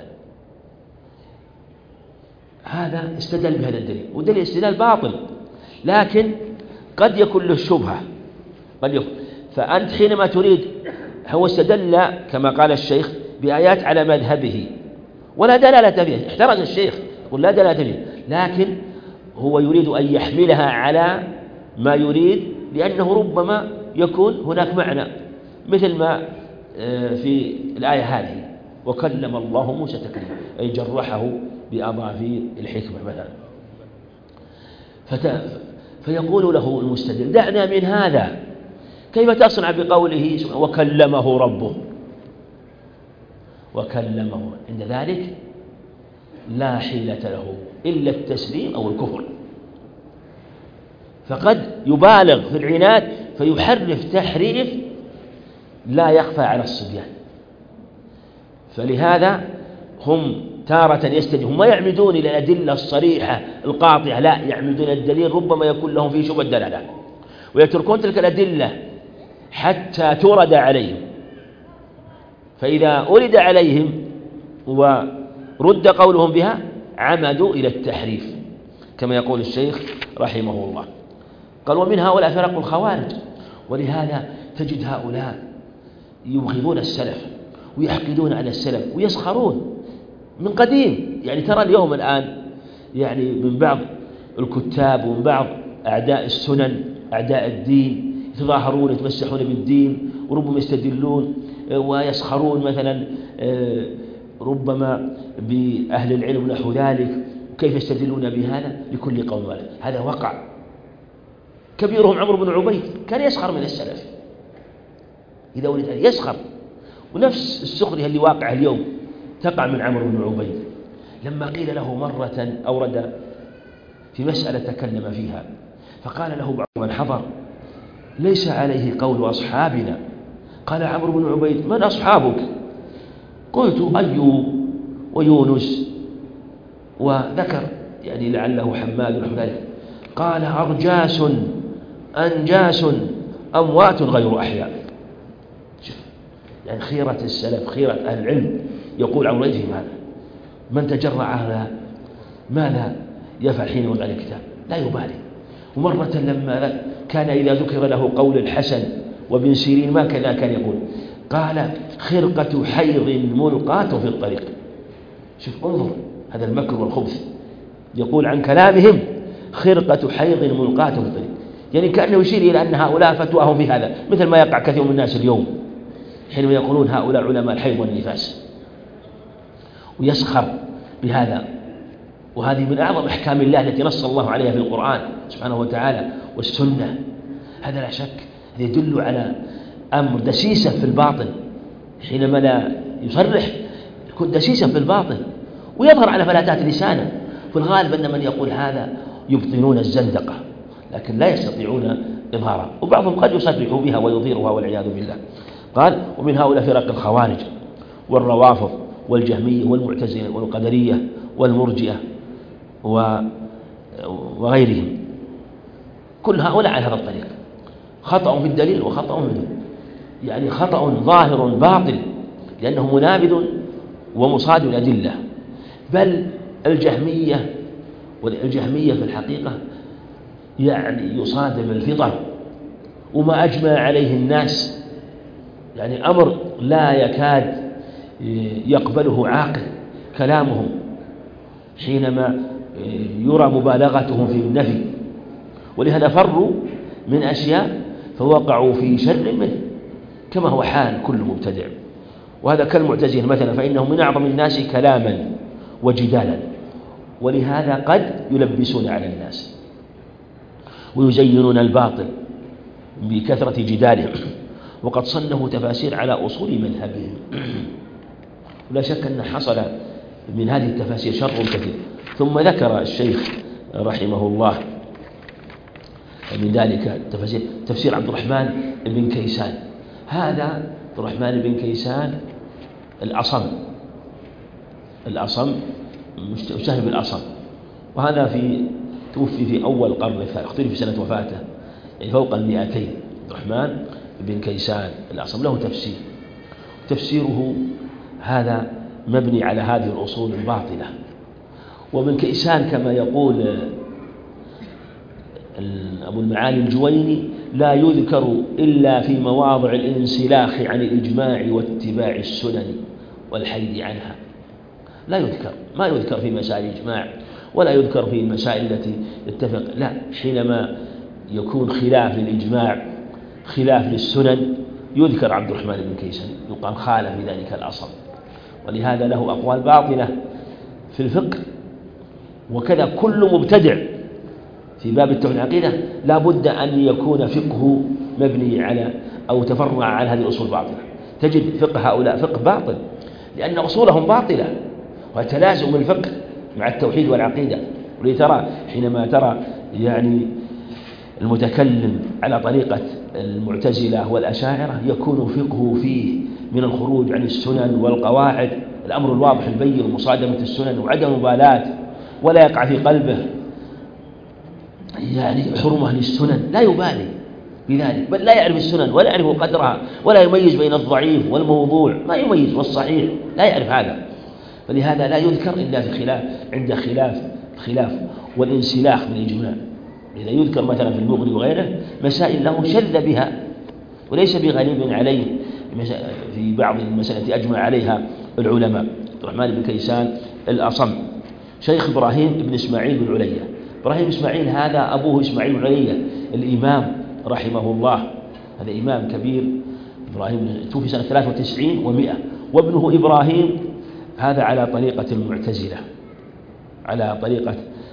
هذا استدل بهذا الدليل، ودليل استدلال باطل، لكن قد يكون له شبهة، فأنت حينما تريد، هو استدل كما قال الشيخ بآيات على مذهبه ولا دلالة فيها، احترز الشيخ يقول لا دلالة فيها، لكن هو يريد أن يحملها على ما يريد، لأنه ربما يكون هناك معنى، مثل ما في الآية هذه وكلم الله موسى تكليما، أي جرحه بأظافر الحكمة مثلا. فيقول له المستدل دعنا من هذا، كيف تصنع بقوله وكلمه ربه؟ وكلمه، عند ذلك لا حيلة له إلا التسليم أو الكفر، فقد يبالغ في العناد فيحرف تحريف لا يخفى على الصبيان. فلهذا هم تارة يستدلون، هم ما يعمدون إلى الأدلة الصريحة القاطعة، لا، يعمدون الدليل ربما يكون لهم فيه شبهة دلالة، ويتركون تلك الأدلة حتى تورد عليهم، فإذا أورد عليهم ورد قولهم بها عمدوا إلى التحريف، كما يقول الشيخ رحمه الله. قال ومن هؤلاء فرق الخوارج، ولهذا تجد هؤلاء يبغضون السلف ويحقدون على السلف ويسخرون من قديم. يعني ترى اليوم الآن يعني من بعض الكتاب ومن بعض أعداء السنن أعداء الدين يتظاهرون يتمسحون بالدين وربما يستدلون ويسخرون مثلا ربما بأهل العلم نحو ذلك، كيف يستدلون بهذا؟ لكل قول ولد. هذا وقع. كبيرهم عمرو بن عبيد كان يسخر من السلف إذا ولد أن يسخر، ونفس السخرية اللي واقعة اليوم تقع من عمرو بن عبيد. لما قيل له مرة أورد في مسألة تكلم فيها فقال له بعض من حضر: ليس عليه قول أصحابنا. قال عمرو بن عبيد: من أصحابك؟ قلت: أيوب ويونس، وذكر يعني لعله حماد ونحو ذلك. قال: أرجاس أنجاس أموات غير أحياء. شوف يعني خيرة السلف، خيرة أهل العلم. يقول عن رأيهم هذا: من تجرع على ماذا يفعل حين وضع الكتاب؟ لا يبالي. ومرة لما كان إذا ذكر له قول الحسن وابن سيرين ما كان يقول، قال: خرقة حيض ملقاة في الطريق. شوف انظر هذا المكر والخبث. يقول عن كلامهم: خرقة حيض ملقاة في الطريق، يعني كأنه يشير إلى أن هؤلاء فتواهم في هذا، مثل ما يقع كثير من الناس اليوم حينما يقولون هؤلاء علماء الحيض والنفاس، ويسخر بهذا. وهذه من أعظم أحكام الله التي نص الله عليها في القرآن سبحانه وتعالى والسنة. هذا لا شك يدل على أمر دسيسة في الباطن، حينما لا يصرح يكون دسيسة في الباطن ويظهر على فلاتات لسانه. في الغالب أن من يقول هذا يبطنون الزندقة لكن لا يستطيعون إظهارها، وبعضهم قد يصرح بها ويظهرها والعياذ بالله. قال: ومن هؤلاء فرق الخوارج والروافض والجهمية والمعتزلة والقدرية والمرجئة وغيرهم، كل هؤلاء على هذا الطريق. خطأ في الدليل وخطأ يعني خطأ ظاهر باطل، لأنه منابذ ومصاد الأدلة. بل الجهمية في الحقيقة يعني يصادم الفطر وما أجمع عليه الناس، يعني أمر لا يكاد يقبله عاقل كلامهم حينما يرى مبالغتهم في النفي. ولهذا فروا من أشياء فوقعوا في شر منه، كما هو حال كل مبتدع. وهذا كالمعتزلة مثلا، فإنهم من أعظم الناس كلاما وجدالا، ولهذا قد يلبسون على الناس ويزينون الباطل بكثرة جدالهم، وقد صنفوا تفاسير على أصول مذهبهم. ولا شك أن حصل من هذه التفاسير شر كثير. ثم ذكر الشيخ رحمه الله من ذلك تفسير عبد الرحمن بن كيسان. هذا عبد الرحمن بن كيسان الأصم مشتهر بالأصم، وهذا توفي في أول القرن الثالث، اختلف في سنة وفاته يعني فوق 200. عبد الرحمن بن كيسان الأصم له تفسيره هذا مبني على هذه الأصول الباطلة. ومن كيسان كما يقول أبو المعالي الجويني: لا يذكر إلا في مواضع الانسلاخ عن الإجماع واتباع السنن والحيد عنها. لا يذكر، ما يذكر في مسائل الإجماع ولا يذكر في المسائل التي يتفق، لا، حينما يكون خلاف للإجماع خلاف للسنن يذكر عبد الرحمن بن كيسان، يقال خالف ذلك الأصل. ولهذا له أقوال باطلة في الفقه. وكذا كل مبتدع في باب التوحيد العقيدة لا بد أن يكون فقهه مبني على أو تفرع على هذه الأصول باطلة. تجد فقه هؤلاء فقه باطل لأن أصولهم باطلة، وتلازم الفقه مع التوحيد والعقيدة. ولترى حينما ترى يعني المتكلم على طريقة المعتزلة والأشاعرة يكون فقهه فيه من الخروج عن السنن والقواعد، الأمر الواضح البين ومصادمة السنن وعدم مبالاة، ولا يقع في قلبه يعني حرمة للسنن، لا يبالي بذلك، بل لا يعرف السنن ولا يعرف قدرها ولا يميز بين الضعيف والموضوع، ما يميز والصحيح لا يعرف هذا. فلهذا لا يذكر إلا في عند خلاف والانسلاخ من الإجماع. إذا يذكر مثلا في المغني وغيره مسائل له شذ بها وليس بغريب عليه في بعض المسائل التي أجمع عليها العلماء. عبد الرحمن بن كيسان الأصم شيخ إبراهيم بن إسماعيل بن علية. إبراهيم إسماعيل هذا أبوه إسماعيل بن علية الإمام رحمه الله، هذا إمام كبير. إبراهيم توفي سنة 93 و100. وابنه إبراهيم هذا على طريقة المعتزلة، على طريقة،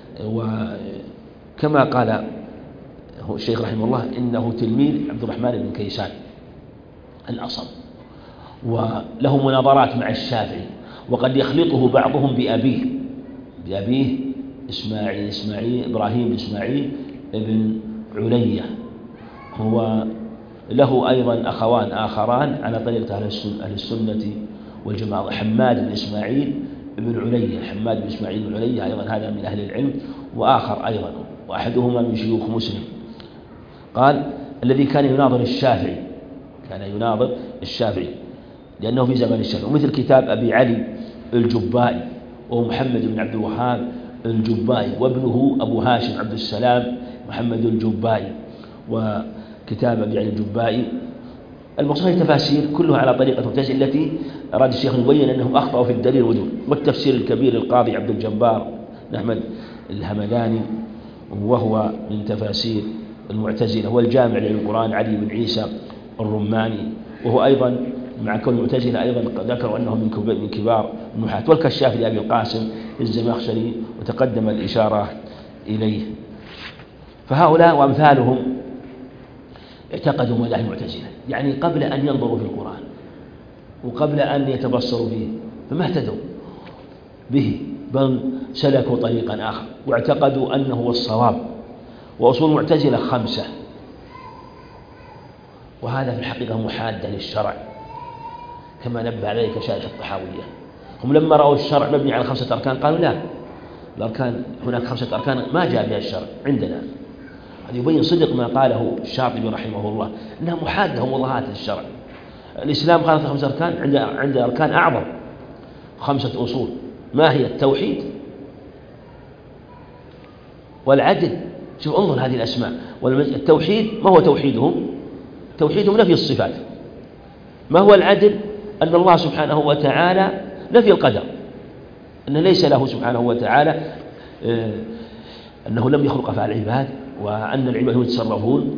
وكما قال الشيخ رحمه الله إنه تلميذ عبد الرحمن بن كيسان الأصم، وله مناظرات مع الشافعي، وقد يخلطه بعضهم بأبيه إسماعيل إبراهيم بن إسماعيل بن علية. هو له أيضا أخوان آخران على طريقة أهل السنة والجماعة، حماد بن إسماعيل بن علية. حماد بن إسماعيل بن علية أيضا هذا من أهل العلم، وآخر أيضا وأحدهما من شيوخ مسلم. قال الذي كان يناظر الشافعي، لأنه في زمن الشافعي، ومثل كتاب أبي علي الجبائي وهو محمد بن عبد الوهاب الجبائي، وابنه أبو هاشم عبد السلام محمد الجبائي، وكتاب أبي علي الجبائي. المقصود هي تفاسير كلها على طريقة المعتزلة التي أراد الشيخ يبين أنهم أخطأوا في الدليل والدلول. والتفسير الكبير القاضي عبد الجبار بن أحمد الهمداني، وهو من تفاسير المعتزلة. والجامع للقرآن علي بن عيسى الرماني، وهو أيضا مع كون المعتزلة أيضا ذكروا أنه من كبار النحاة. والكشاف لأبي القاسم الزمخشري، وتقدم الإشارة إليه. فهؤلاء وأمثالهم اعتقدوا مذاهب المعتزلة، يعني قبل أن ينظروا في القرآن وقبل أن يتبصروا فيه فما اهتدوا به، بل سلكوا طريقا آخر واعتقدوا أنه هو الصواب. وأصول المعتزلة 5، وهذا في الحقيقة محادة للشرع كما نبه عليه شارح الطحاوية. هم لما رأوا الشرع مبني على 5 أركان قالوا لا، الأركان هناك 5 أركان ما جاء بها الشرع عندنا. هذا يبين صدق ما قاله الشاطبي رحمه الله، أنها محادة ومضاهاة للشرع. الإسلام قال 5 أركان، عند أركان أعظم 5 أصول. ما هي؟ التوحيد والعدل. شوف انظر هذه الأسماء. التوحيد ما هو توحيدهم؟ توحيدهم نفي الصفات. ما هو العدل؟ أن الله سبحانه وتعالى نفي القدر، أنه ليس له سبحانه وتعالى، أنه لم يخلق أفعال العباد، وأن العباد هم يتصرفون،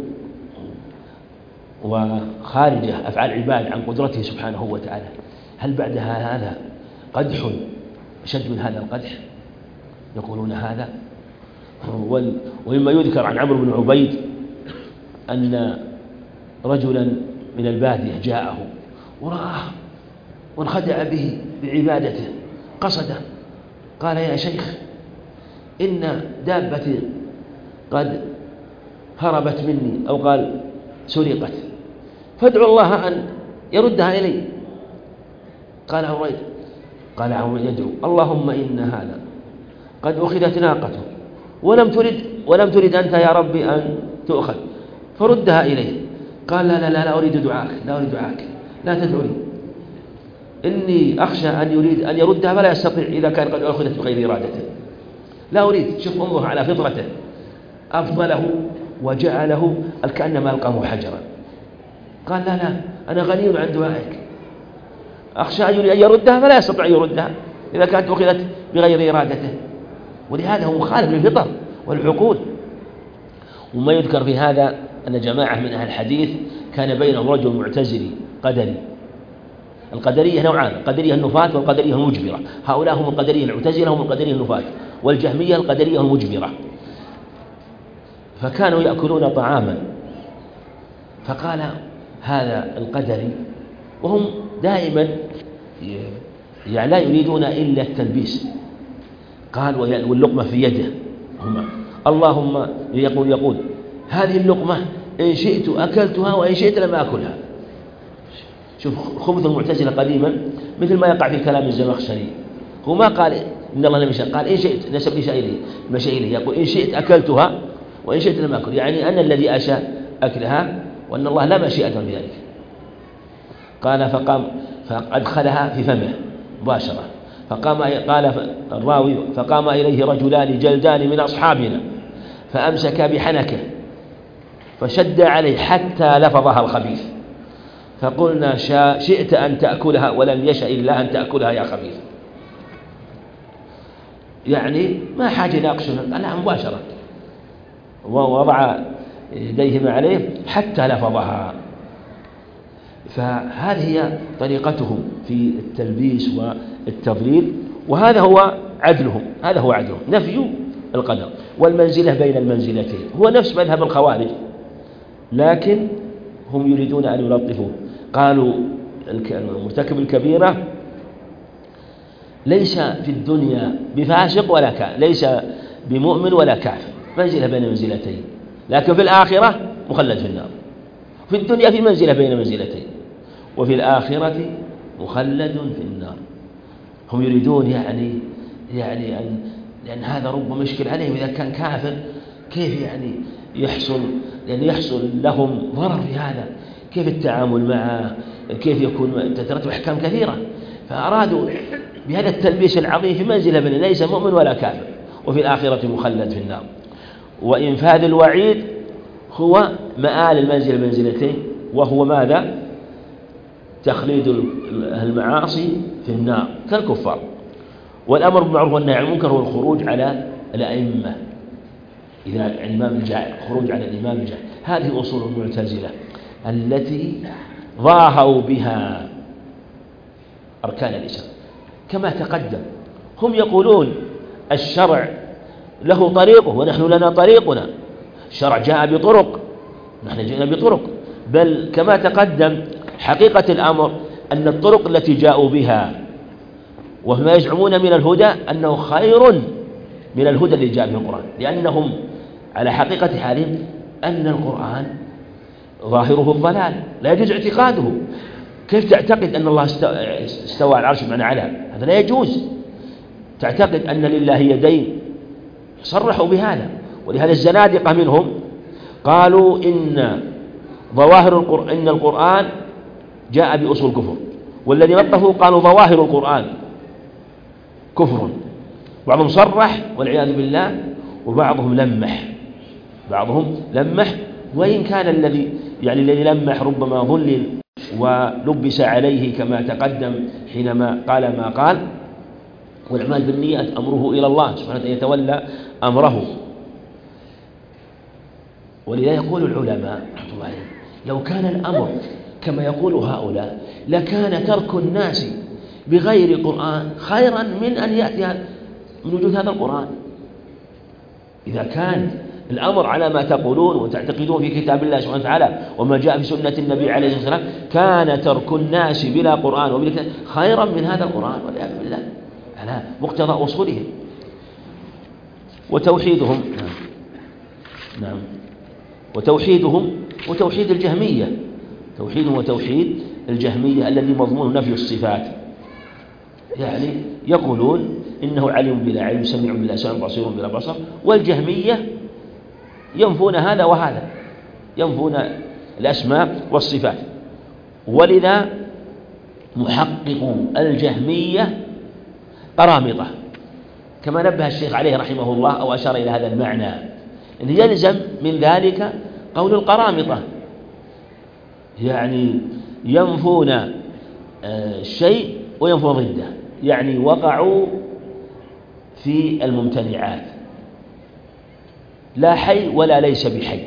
وخارج أفعال العباد عن قدرته سبحانه وتعالى. هل بعد هذا قدح أشد من هذا القدح؟ يقولون هذا. ومما يذكر عن عمرو بن عبيد أن رجلا من البادية جاءه ورآه وانخدع به بعبادته قصده، قال يا شيخ إن دابتي قد هربت مني، أو قال سرقت، فادعو الله أن يردها إلي. قال عمرو يدعو اللهم إن هذا قد أخذت ناقته ولم ترد أنت يا ربي أن تؤخذ فردها إليه. قال لا أريد دعاك، لا تدعوني، إني أخشى أن يريد أن يردها فلا يستطيع إذا كان قد أخذت بغير إرادته. لا أريد. شوف انظر على فطرته، أفضله وجعله كأنما ألقاه حجرا. قال لا أنا غني عن دعائك، أخشى أن يردها فلا يستطيع أن يردها إذا كانت أخذت بغير إرادته. ولهذا هو مخالف للفطر والعقول. وما يذكر في هذا أن جماعة من أهل الحديث كان بينهم رجل معتزلي قدري. القدرية نوعان، القدرية النفاة والقدرية المجبرة. هؤلاء هم القدرية المعتزلة، هم القدرية النفاة، والجهمية القدرية المجبرة. فكانوا يأكلون طعاما، فقال هذا القدري، وهم دائما يعني لا يريدون إلا التلبيس، قال واللقمة في يده هما، اللهم يقول هذه اللقمة إن شئت أكلتها وإن شئت لم أكلها. شوف خبث المعتزلة قديما، مثل ما يقع في كلام الزمخشري. هو ما قال إن الله لم يشاء، قال إن شئت، نسب لشيء يقول إن شئت أكلتها وإن شئت لم أكل، يعني أنا الذي أشاء أكلها وأن الله لا مشيئة في ذلك. قال فأدخلها في فمه مباشرة. قال الراوي فقام إليه رجلان جلدان من أصحابنا فأمسك بحنكه فشد عليه حتى لفظها الخبيث، فقلنا شئت أن تأكلها ولم يشأ الله أن تأكلها يا خبيث. يعني ما حاجة يناقشنا، قال لا مباشرة، ووضع يديهما عليه حتى لفظها. فهذه هي طريقتهم في التلبيس والتضليل، وهذا هو عدلهم، هذا هو عدلهم، نفي القدر والمنزلة بين المنزلتين، هو نفس مذهب الخوارج، لكن هم يريدون أن يلطفوه. قالوا المرتكب الكبيرة ليس في الدنيا بفاسق ولا كافر، ليس بمؤمن ولا كافر، منزلة بين منزلتين، لكن في الآخرة مخلد في النار. في الدنيا في منزلة بين منزلتين، وفي الآخرة مخلد في النار. هم يريدون يعني أن، لأن هذا ربما مشكل عليهم إذا كان كافر، كيف يعني يحصل لهم ضرر في هذا، كيف التعامل معه، كيف يكون تترتب أحكام كثيرة. فأرادوا بهذا التلبيس العظيم في منزلة بين ليس مؤمن ولا كافر، وفي الآخرة مخلد في النار. وإنفاذ الوعيد هو مآل المنزل منزلتين، وهو ماذا؟ تخليد المعاصي في النار كالكفار. والأمر بالمعروف والنهي عن المنكر هو الخروج على الأئمة، إذا الإمام الجاهل، خروج على الإمام الجاهل. هذه أصول المعتزلة التي ضاهوا بها أركان الإسلام كما تقدم. هم يقولون الشرع له طريقه ونحن لنا طريقنا، الشرع جاء بطرق، نحن جئنا بطرق، بل كما تقدم حقيقة الأمر أن الطرق التي جاءوا بها وما يزعمون من الهدى أنه خير من الهدى اللي جاء به القرآن، لأنهم على حقيقة حالهم أن القرآن ظاهره الضلال لا يجوز اعتقاده. كيف تعتقد أن الله استوى على العرش بمعنى على؟ هذا لا يجوز. تعتقد أن لله يدين، صرحوا بهذا. ولهذا الزنادقة منهم قالوا إن القرآن جاء بأصول كفر، والذي نطفوا قالوا ظواهر القرآن كفر. بعضهم صرح والعياذ بالله، وبعضهم لمح، وإن كان الذي لمح ربما ضلل ولبس عليه كما تقدم حينما قال ما قال. والأعمال بالنيات أمره إلى الله سبحانه وتعالى يتولى أمره. ولذا يقول العلماء رحمة الله عليهم لو كان الأمر كما يقول هؤلاء لكان ترك الناس بغير قرآن خيرا من أن يأتي من وجود هذا القرآن. إذا كان الأمر على ما تقولون وتعتقدون في كتاب الله سبحانه وتعالى وما جاء في سنة النبي عليه الصلاة والسلام، كان ترك الناس بلا قرآن وبلا كتاب خيرا من هذا القرآن والعياذ بالله على مقتضى أصولهم وتوحيدهم. نعم. وتوحيد الجهمية، وتوحيد الجهمية الذي مضمونه نفي الصفات. يعني يقولون إنه عليم بلا علم، سميع بلا سمع، بصير بلا بصر. والجهمية ينفون هذا وهذا، ينفون الأسماء والصفات. ولذا محقق الجهمية قرامطة، كما نبه الشيخ عليه رحمه الله أو أشار إلى هذا المعنى، إن يلزم من ذلك قول القرامطة، يعني ينفون الشيء وينفون ضده، يعني وقعوا في الممتنعات، لا حي ولا ليس بحي،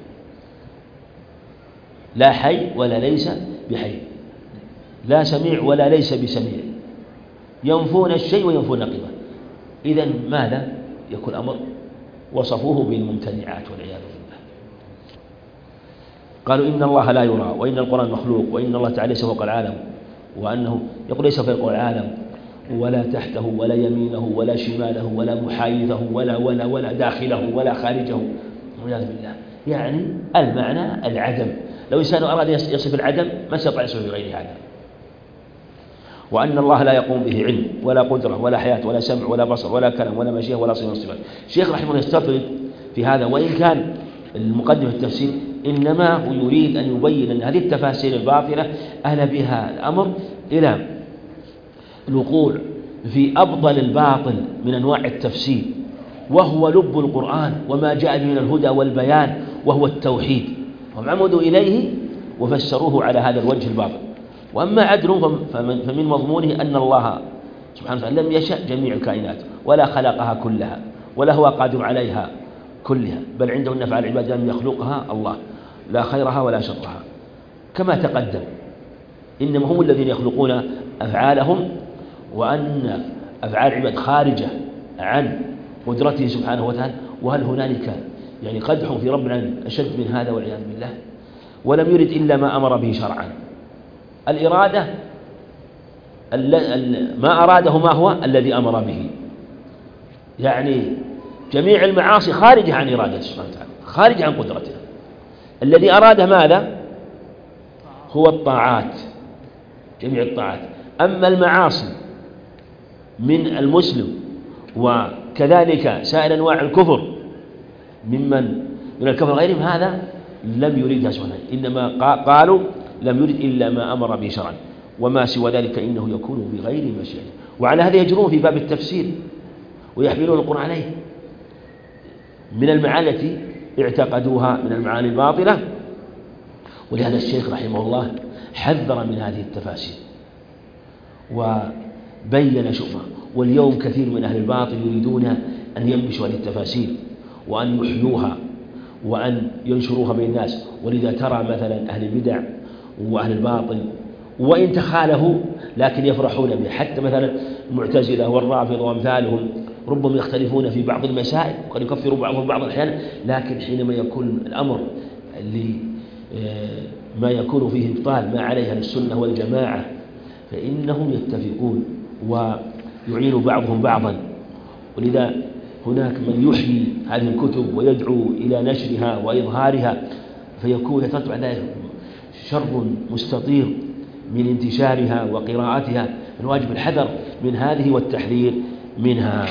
لا حي ولا ليس بحي، لا سميع ولا ليس بسميع، ينفون الشيء وينفون نقيضه. إذن ماذا يكون الأمر؟ وصفوه بالممتنعات والعياذ بالله. قالوا إن الله لا يرى، وإن القرآن مخلوق، وإن الله تعالى ليس فوق العالم، وأنه يقول ليس فوق العالم ولا تحته ولا يمينه ولا شماله ولا محايده ولا داخله ولا خارجه والعياذ بالله. يعني المعنى العدم، لو إنسان أراد يصف العدم ما استطاع يصف بغير هذا. وأن الله لا يقوم به علم ولا قدرة ولا حياة ولا سمع ولا بصر ولا كلام ولا مشيئة ولا صفة من الصفات. الشيخ رحمه الله يستطرد في هذا، وإن كان المقدمة في التفسير إنما هو يريد أن يبين أن هذه التفاسير الباطلة أهل بها الأمر إلى الوقوع في أفضل الباطل من أنواع التفسير، وهو لب القرآن وما جاء من الهدى والبيان، وهو التوحيد، هم عمدوا إليه وفسروه على هذا الوجه الباطل. وأما عدل فمن مضمونه أن الله سبحانه وتعالى لم يشأ جميع الكائنات، ولا خلقها كلها ولا هو قادر عليها كلها، بل عنده أن أفعال العباد لم يخلقها الله، لا خيرها ولا شرها كما تقدم. إنما هم الذين يخلقون أفعالهم، وأن أفعال العباد خارجة عن قدرته سبحانه وتعالى. وهل هنالك يعني قدح في رب العالمين أشد من هذا والعياذ بالله؟ ولم يرد إلا ما أمر به شرعا. الإرادة ما أراده ما هو الذي أمر به، يعني جميع المعاصي خارجة عن إرادته سبحانه وتعالى، خارجة عن قدرته. الذي أراده ماذا؟ هو الطاعات، جميع الطاعات. أما المعاصي من المسلم وكذلك سائر أنواع الكفر من الكفر غيرهم، هذا لم يريدها سبحانه، إنما قالوا لم يرد إلا ما أمر به شرعا، وما سوى ذلك إنه يكون بغير مشيئته. وعلى هذا يجرون في باب التفسير ويحملون القرآن عليه من المعاني التي اعتقدوها من المعاني الباطلة. ولهذا الشيخ رحمه الله حذر من هذه التفاسير وبين شؤمها. واليوم كثير من أهل الباطل يريدون أن ينبشوا هذه التفاسير وأن يحيوها وأن ينشروها بين الناس. ولذا ترى مثلا أهل البدع وأهل الباطل وإن تخالفوا لكن يفرحون به، حتى مثلا المعتزلة والرافضة وأمثالهم ربما يختلفون في بعض المسائل وقد يكفر بعضهم بعضا أحيانا، لكن حينما يكون الأمر ما يكون فيه إبطال ما عليها السنة والجماعة فإنهم يتفقون ويعين بعضهم بعضا. ولذا هناك من يحيي هذه الكتب ويدعو إلى نشرها وإظهارها، فيكون يترتب على ذلك شر مستطير من انتشارها وقراءتها. الواجب الحذر من هذه والتحذير منها.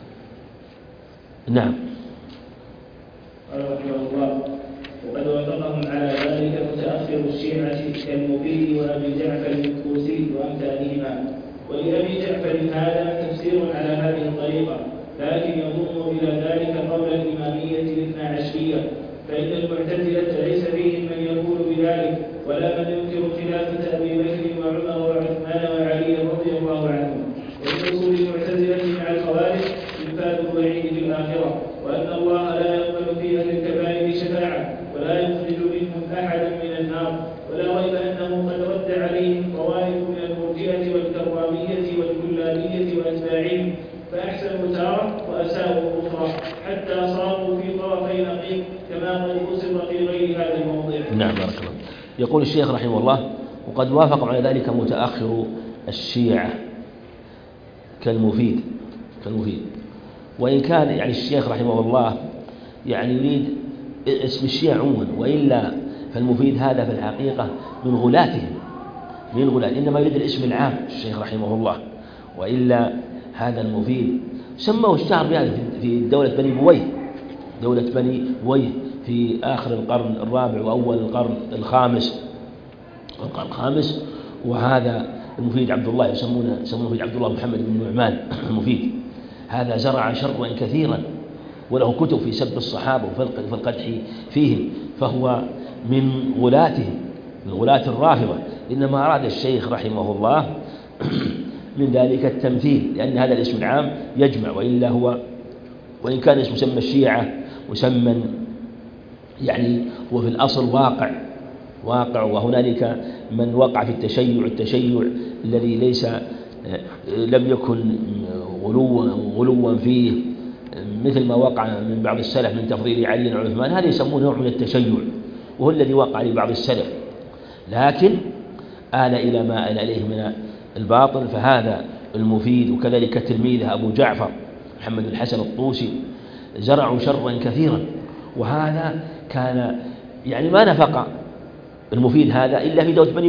نعم. قال رحمه الله: وقد وافقهم على ذلك متأخر الشيعة كالمفيد وأبي جعفر الكوسي وأمثالهما. ولأبي جعفر هذا تفسير على هذه الطريقة، لكن يضم إلى ذلك قول الإمامية الاثنى عشرية، فإن المعتزلة ليس فيهم من يقول بذلك ولا من ينكر خلافة أبي بكر وعمر وعثمان وعلي رضي الله عنهم. ومن أصول المعتزلة مع الخوارج إنفاذ الوعيد في الآخرة، وأن الله لا يقبل في أهل الكبائر شفاعة ولا يخرج منهم أحدا من النار. ولا ريب أنه قد رد عليهم طوائف من المرجئة والكرامية والكلابية وأتباعهم، فأحسنوا تارة وأساءوا أخرى حتى صاروا في طرفي نقيض كما قد وصف في غير هذا الموضع. نعم بارك الله. يقول الشيخ رحمه الله: وقد وافق على ذلك متأخر الشيعة كالمفيد. وإن كان يعني الشيخ رحمه الله يعني يريد اسم الشيعة عموما، وإلا فالمفيد هذا في الحقيقة من غلاتهم، إنما يريد الاسم العام الشيخ رحمه الله، وإلا هذا المفيد سموه الشعر بهذا في دولة بني بويه في آخر القرن الرابع وأول القرن الخامس. وهذا المفيد عبد الله يسمونه عبد الله محمد بن نعمان المفيد. هذا زرع شرا كثيرا وله كتب في سب الصحابة وفي القدح فيهم، فهو من غلاتهم، من غلاة الرافضة. إنما أراد الشيخ رحمه الله من ذلك التمثيل، لأن هذا الاسم العام يجمع، وإلا هو وإن كان اسم مسمى الشيعة مسمى يعني هو في الأصل واقع، وهنالك من وقع في التشيع الذي ليس لم يكن غلوا فيه، مثل ما وقع من بعض السلف من تفضيل علي وعثمان، هذا يسمونه نوع من التشيع وهو الذي وقع لبعض السلف، لكن آل إلى ما آل إليه من الباطل. فهذا المفيد وكذلك تلميذه أبو جعفر محمد الحسن الطوسي زرعوا شرا كثيرا. وهذا كان يعني ما نفق المفيد هذا إلا في دولة بني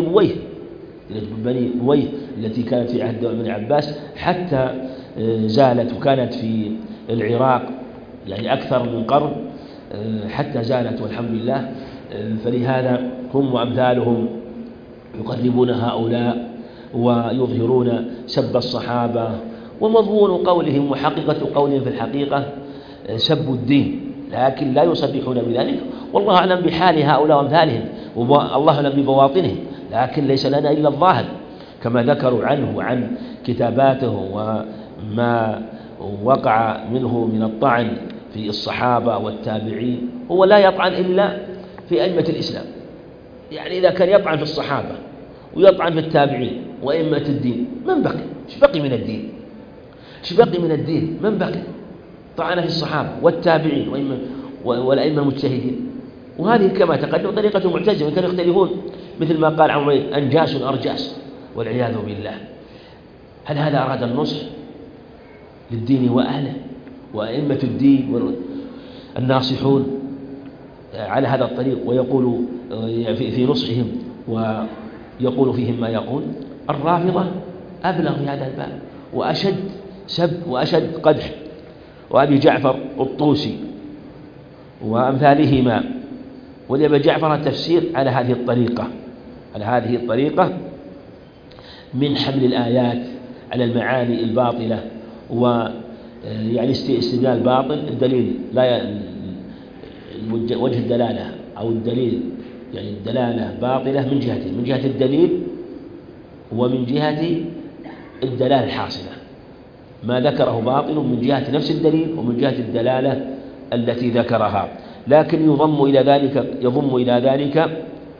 بويه التي كانت في عهد بني عباس، حتى زالت، وكانت في العراق يعني أكثر من قرن حتى زالت والحمد لله. فلهذا هم وأمثالهم يقربون هؤلاء ويظهرون سب الصحابة، ومضمون قولهم وحقيقة قولهم في الحقيقة سب الدين، لكن لا يصرحون بذلك، والله أعلم بحال هؤلاء وأمثالهم، والله أعلم ببواطنهم، لكن ليس لنا إلا الظاهر كما ذكروا عنه وعن كتاباته وما وقع منه من الطعن في الصحابة والتابعين، هو لا يطعن إلا في أئمة الإسلام. يعني إذا كان يطعن في الصحابة ويطعن في التابعين وأئمة الدين، من بقي؟ ايش بقي من الدين؟ ايش بقي من الدين؟ من بقي؟ طعن في الصحابة والتابعين والأئمة المجتهدين. وهذه كما تقدم طريقة المعتزلة، كانوا يختلفون مثل ما قال عمرو أنجاس أرجاس والعياذ بالله. هل هذا أراد النصح للدين وأهله وأئمة الدين الناصحون على هذا الطريق ويقول في نصحهم ويقول فيهم ما يقول؟ الرافضة أبلغ في هذا الباب وأشد سب وأشد قدح، وأبي جعفر الطوسي وأمثالهما ولأبي جعفر التفسير على هذه الطريقة من حمل الآيات على المعاني الباطلة، ويعني استدلال باطل. الدليل لا وجه الدلالة أو الدليل يعني الدلالة باطلة من جهتين، من جهة الدليل ومن جهة الدلالة الحاصلة. ما ذكره باطل من جهة نفس الدليل ومن جهة الدلالة التي ذكرها، لكن يضم إلى ذلك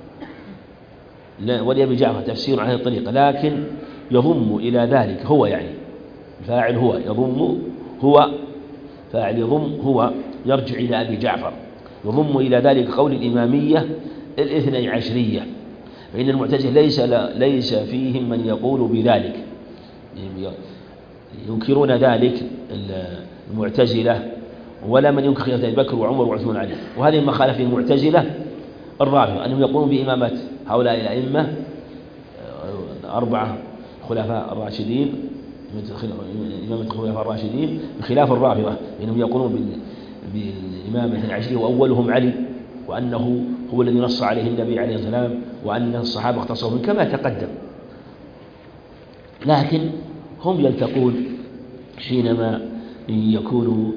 ولأبي جعفر تفسير عن هذه الطريقة، لكن يضم إلى ذلك هو، يعني فاعل هو يضم هو فاعل يضم هو يرجع إلى أبي جعفر، يضم إلى ذلك قول الإمامية الاثني عشرية، فإن المعتزلة ليس فيهم من يقول بذلك، ينكرون ذلك المعتزلة، ولا من ينكر خلافة أبي بكر وعمر وعثمان علي. وهذه ما خالف المعتزلة الرافضة أنهم يقولون بإمامة هؤلاء الأئمة 4 خلفاء الراشدين، إمامة الخلفاء الراشدين بخلاف الرافضة إنهم يقولون بالإمامة العشرية وأولهم علي، وأنه هو الذي نص عليه النبي عليه السلام، وأن الصحابة اختصروا منه كما تقدم. لكن هم يلتقون حينما يكونوا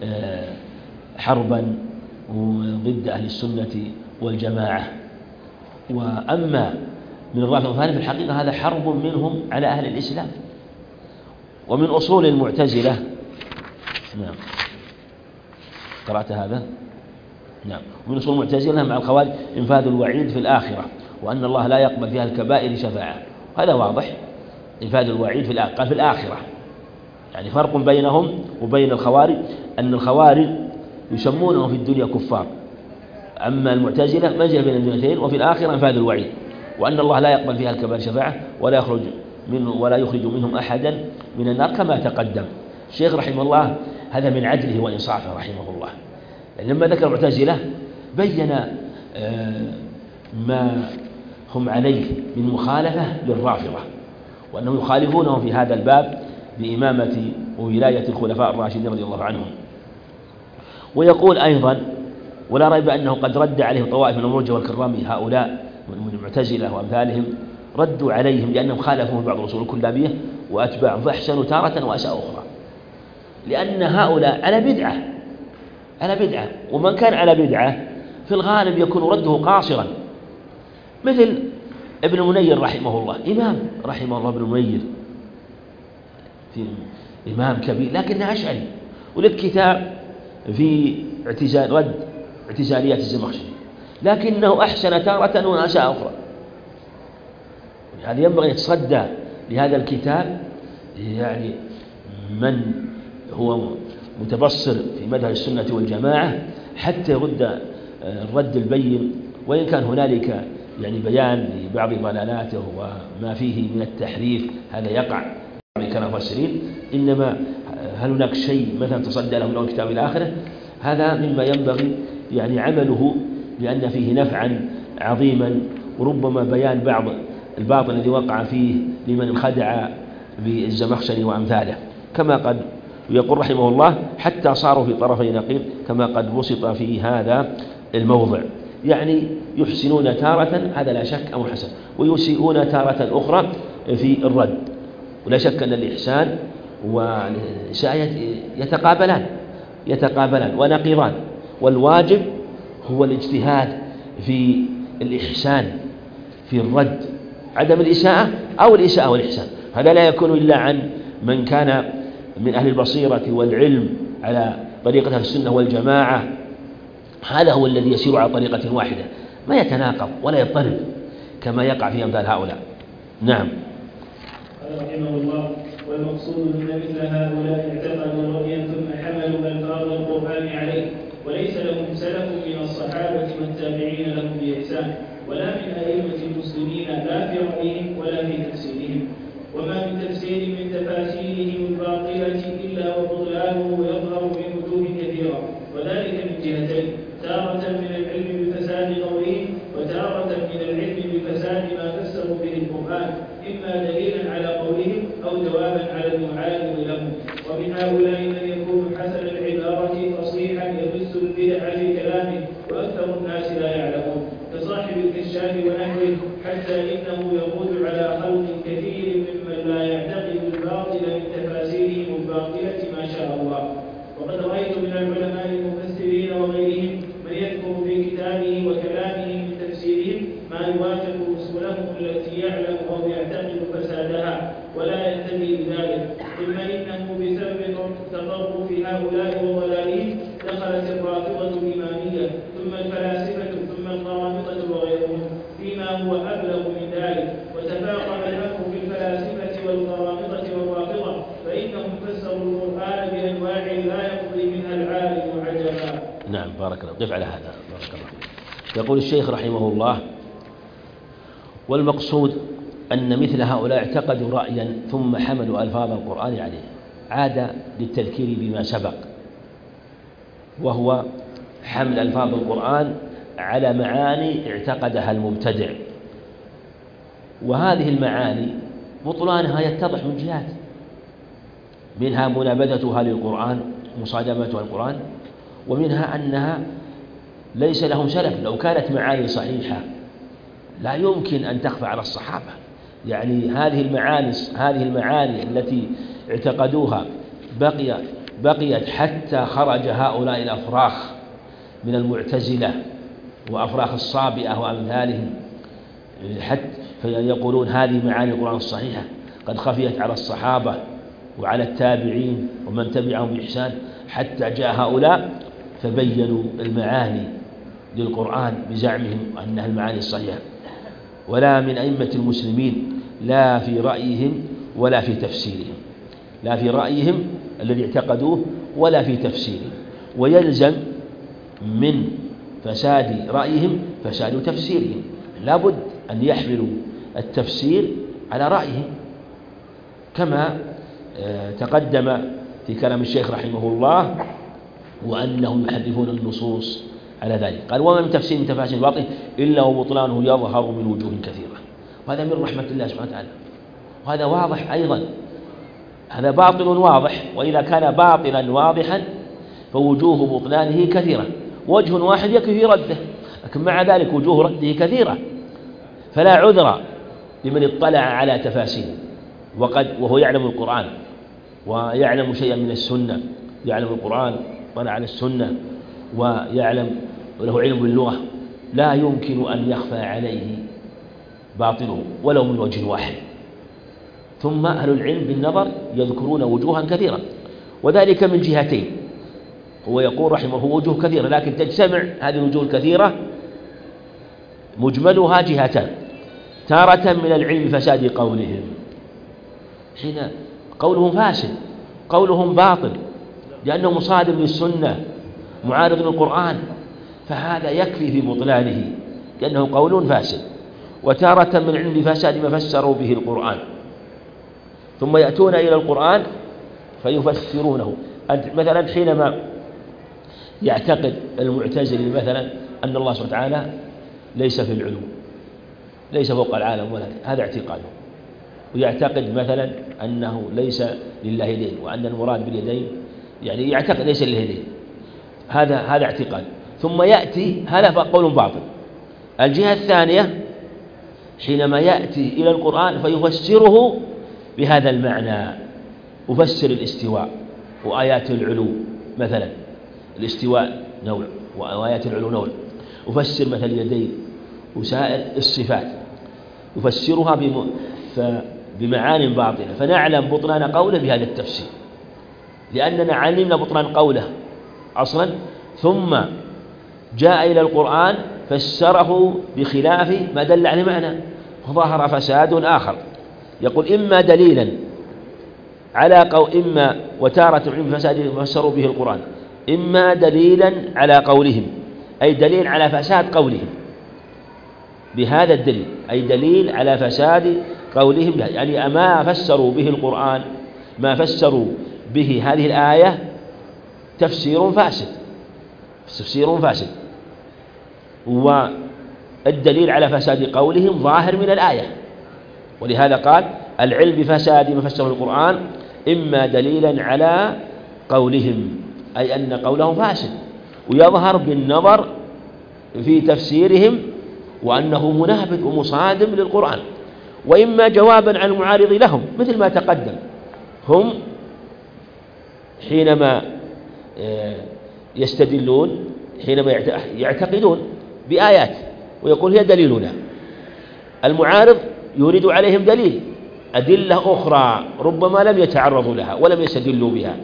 حربا ضد أهل السنة والجماعة. وأما من الرافضة فهذا في الحقيقة هذا حرب منهم على أهل الإسلام. ومن أصول المعتزلة، نعم قرأت هذا؟ نعم، من أصول المعتزلة مع الخوارج إنفاذ الوعيد في الآخرة، وأن الله لا يقبل فيها الكبائر شفاعة. هذا واضح، إنفاذ الوعيد في الآخرة، قال في الآخرة، يعني فرق بينهم وبين الخوارج أن الخوارج يسمونهم في الدنيا كفار، أما المعتزلة مزج بين الدنيتين، وفي الآخرة إنفاذ الوعيد، وأن الله لا يقبل فيها الكبائر شفاعة ولا يخرج منهم أحدا من النار كما تقدم. الشيخ رحمه الله هذا من عدله وإنصافه رحمه الله، يعني لما ذكر المعتزلة بين ما هم عليه من مخالفة للرافضة، وأنهم يخالفونهم في هذا الباب بإمامة وولاية الخلفاء الراشدين رضي الله عنهم. ويقول أيضا: ولا ريب أنه قد رد عليهم طوائف من المرجئة والكرامية، هؤلاء من المعتزلة وأمثالهم ردوا عليهم لأنهم خالفوا بعض الأصول الكلابية وأتباعهم، فأحسنوا تارة وأساءوا أخرى، لأن هؤلاء على بدعة، ومن كان على بدعة في الغالب يكون رده قاصرا، مثل ابن المنير رحمه الله، إمام رحمه الله ابن المنير إمام كبير لكنه أشعري، ولك كتاب في رد اعتزاليات الزمخشري، لكنه أحسن تارة وأساء أخرى. يعني ينبغي أن يتصدى لهذا الكتاب يعني من هو متبصر في مذهب السنة والجماعة حتى يرد الرد البين، وإن كان هنالك يعني بيان لبعض ضلالاته وما فيه من التحريف هذا يقع كان مفسرين، إنما هل هناك شيء مثلا تصدى له من الكتاب إلى آخره؟ هذا مما ينبغي يعني عمله، لأن فيه نفعا عظيما، وربما بيان بعض الباطل الذي وقع فيه لمن انخدع بالزمخشري وأمثاله، كما قد يقول رحمه الله: حتى صاروا في طرفي نقيض كما قد بسط في هذا الموضع. يعني يحسنون تارة، هذا لا شك أمر حسن، ويسيئون تارة أخرى في الرد، ولا شك أن الإحسان والإساءة يتقابلان ونقيضان، والواجب هو الاجتهاد في الإحسان في الرد، عدم الإساءة أو الإساءة والإحسان. هذا لا يكون إلا عن من كان من أهل البصيرة والعلم على طريقة السنة والجماعة، هذا هو الذي يسير على طريقة واحدة، ما يتناقض ولا يضطرب كما يقع في أمثال هؤلاء. نعم. قال رحمه الله: والمقصود أن مثل هؤلاء اعتقدوا رؤيا ثم حملوا ألفاظ القرآن عليه، وليس لهم سلف من الصحابة والتابعين لهم بإحسان، ولا من أئمة المسلمين لا في رأيهم ولا في تفسيرهم. وما من تفسير من تفاسيرهم الباطلة إلا وبطلانه يظهر من وجوه كثيرة، وذلك من جهتين: تارة من العلم بفساد قولهم، وتارة من العلم بفساد ما فسروا به القرآن، إما دليلا على قولهم أو جوابا على المعارض لهم. ومن هؤلاء من يكون حسن العبارة فصيحا يبث البدع في كلامه، وأكثر الناس لا يعلمون، كصاحب الكشاف ونحوه، حتى إنه يقول على خلق كثير ممن لا يعتقد الباطل من تفاسيرهم الباطلة ما شاء الله. وقد رأيت من العلماء المفسرين وغيرهم من يذكر في كتابه وكلامه من تفسيرهم ما يوافق أصولهم التي يعلم أو يعتقد فسادها ولا ينتهي لذلك، ثم إنه بسبب تطرف هؤلاء وضلالهم دخلت الرافضة الإمامية، ثم الفلاسفة، ثم القرامطة وغيرهم، فيما هو أبلغ من ذلك، وتفاقم الأمر في الفلاسفة والقرامطة والرافضة، فإنهم فسروا القرآن بأنواع لا يقضي منها العالم عجبا. نعم، بارك الله. قف على هذا، بارك الله فيك. يقول الشيخ رحمه الله: والمقصود أن مثل هؤلاء اعتقدوا رأيا ثم حملوا ألفاظ القرآن عليه. عاد للتذكير بما سبق، وهو حمل ألفاظ القرآن على معاني اعتقدها المبتدع، وهذه المعاني بطلانها يتضح من جهات، منها منابذتها للقرآن، مصادمتها القرآن، ومنها أنها ليس لهم سلف. لو كانت معاني صحيحة لا يمكن أن تخفى على الصحابة، يعني هذه المعاني التي اعتقدوها بقيت حتى خرج هؤلاء الأفراخ من المعتزلة وأفراخ الصابئة وأمثالهم، حتى فيقولون هذه معاني القرآن الصحيحة قد خفيت على الصحابة وعلى التابعين ومن تبعهم بإحسان، حتى جاء هؤلاء فبينوا المعاني للقرآن بزعمهم أنها المعاني الصحيحة. ولا من أئمة المسلمين لا في رأيهم ولا في تفسيرهم، لا في رأيهم الذي اعتقدوه ولا في تفسيرهم، ويلزم من فساد رأيهم فساد تفسيرهم. لا بد أن يحملوا التفسير على رأيهم، كما تقدم في كلام الشيخ رحمه الله، وأنهم يحرفون النصوص على ذلك. قال: وما من تفسير من تفاسير الباطل إلا وبطلانه يظهر من وجوه كثيرة. وهذا من رحمة الله سبحانه وتعالى، وهذا واضح أيضا، هذا باطل واضح، وإذا كان باطلا واضحا فوجوه بطلانه كثيرة، وجه واحد يكفي في رده، لكن مع ذلك وجوه رده كثيرة، فلا عذر لمن اطلع على تفاسيره وهو يعلم القرآن ويعلم شيئا من السنة، يعلم القرآن، طلع على السنة ويعلم وله علم باللغة، لا يمكن أن يخفى عليه باطله ولو من وجه واحد. ثم أهل العلم بالنظر يذكرون وجوها كثيرة، وذلك من جهتين. هو يقول رحمه الله وجوه كثيرة، لكن تجتمع هذه الوجوه الكثيرة مجملها جهتان: تارة من العلم فساد قولهم، حين قولهم فاسد، قولهم باطل لأنه مصادم للسنة معارض للقرآن، فهذا يكفي في بطلانه لأنه قول فاسد. وتارة من العلم بفساد ما فسروا به القرآن، ثم يأتون إلى القرآن فيفسرونه. مثلا حينما يعتقد المعتزلي مثلا أن الله سبحانه وتعالى ليس في العلو، ليس فوق العالم، ولا هذا اعتقاده، ويعتقد مثلا أنه ليس لله يدين، وأن المراد باليدين يعني يعتقد ليس لله يدين، هذا اعتقاد. ثم يأتي هذا قول باطل. الجهة الثانية حينما يأتي إلى القرآن فيفسره بهذا المعنى، يفسر الاستواء وآيات العلو، مثلا الاستواء نوع وآيات العلو نوع، يفسر مثل اليدين وسائر الصفات، يفسرها بمعان باطلة، فنعلم بطلان قوله بهذا التفسير. لأننا علمنا بطلان قوله أصلا، ثم جاء إلى القرآن فسره بخلاف ما دل عليه معنى، فظهر فساد آخر. يقول إما دليلا على إما وتارة علم فساد فسروا به القرآن، إما دليلا على قولهم، أي دليل على فساد قولهم بهذا الدليل، أي دليل على فساد قولهم، يعني ما فسروا به القرآن، ما فسروا به هذه الآية تفسير فاسد، تفسير فاسد، والدليل على فساد قولهم ظاهر من الآية. ولهذا قال العلم بفساد ما فسره القرآن إما دليلا على قولهم، أي أن قولهم فاسد، ويظهر بالنظر في تفسيرهم وأنه منابذ ومصادم للقرآن، وإما جوابا عن المعارض لهم، مثل ما تقدم. هم حينما يستدلون، حينما يعتقدون بآيات ويقول هي دليلنا، المعارض يريد عليهم دليل، أدلة أخرى ربما لم يتعرضوا لها ولم يستدلوا بها،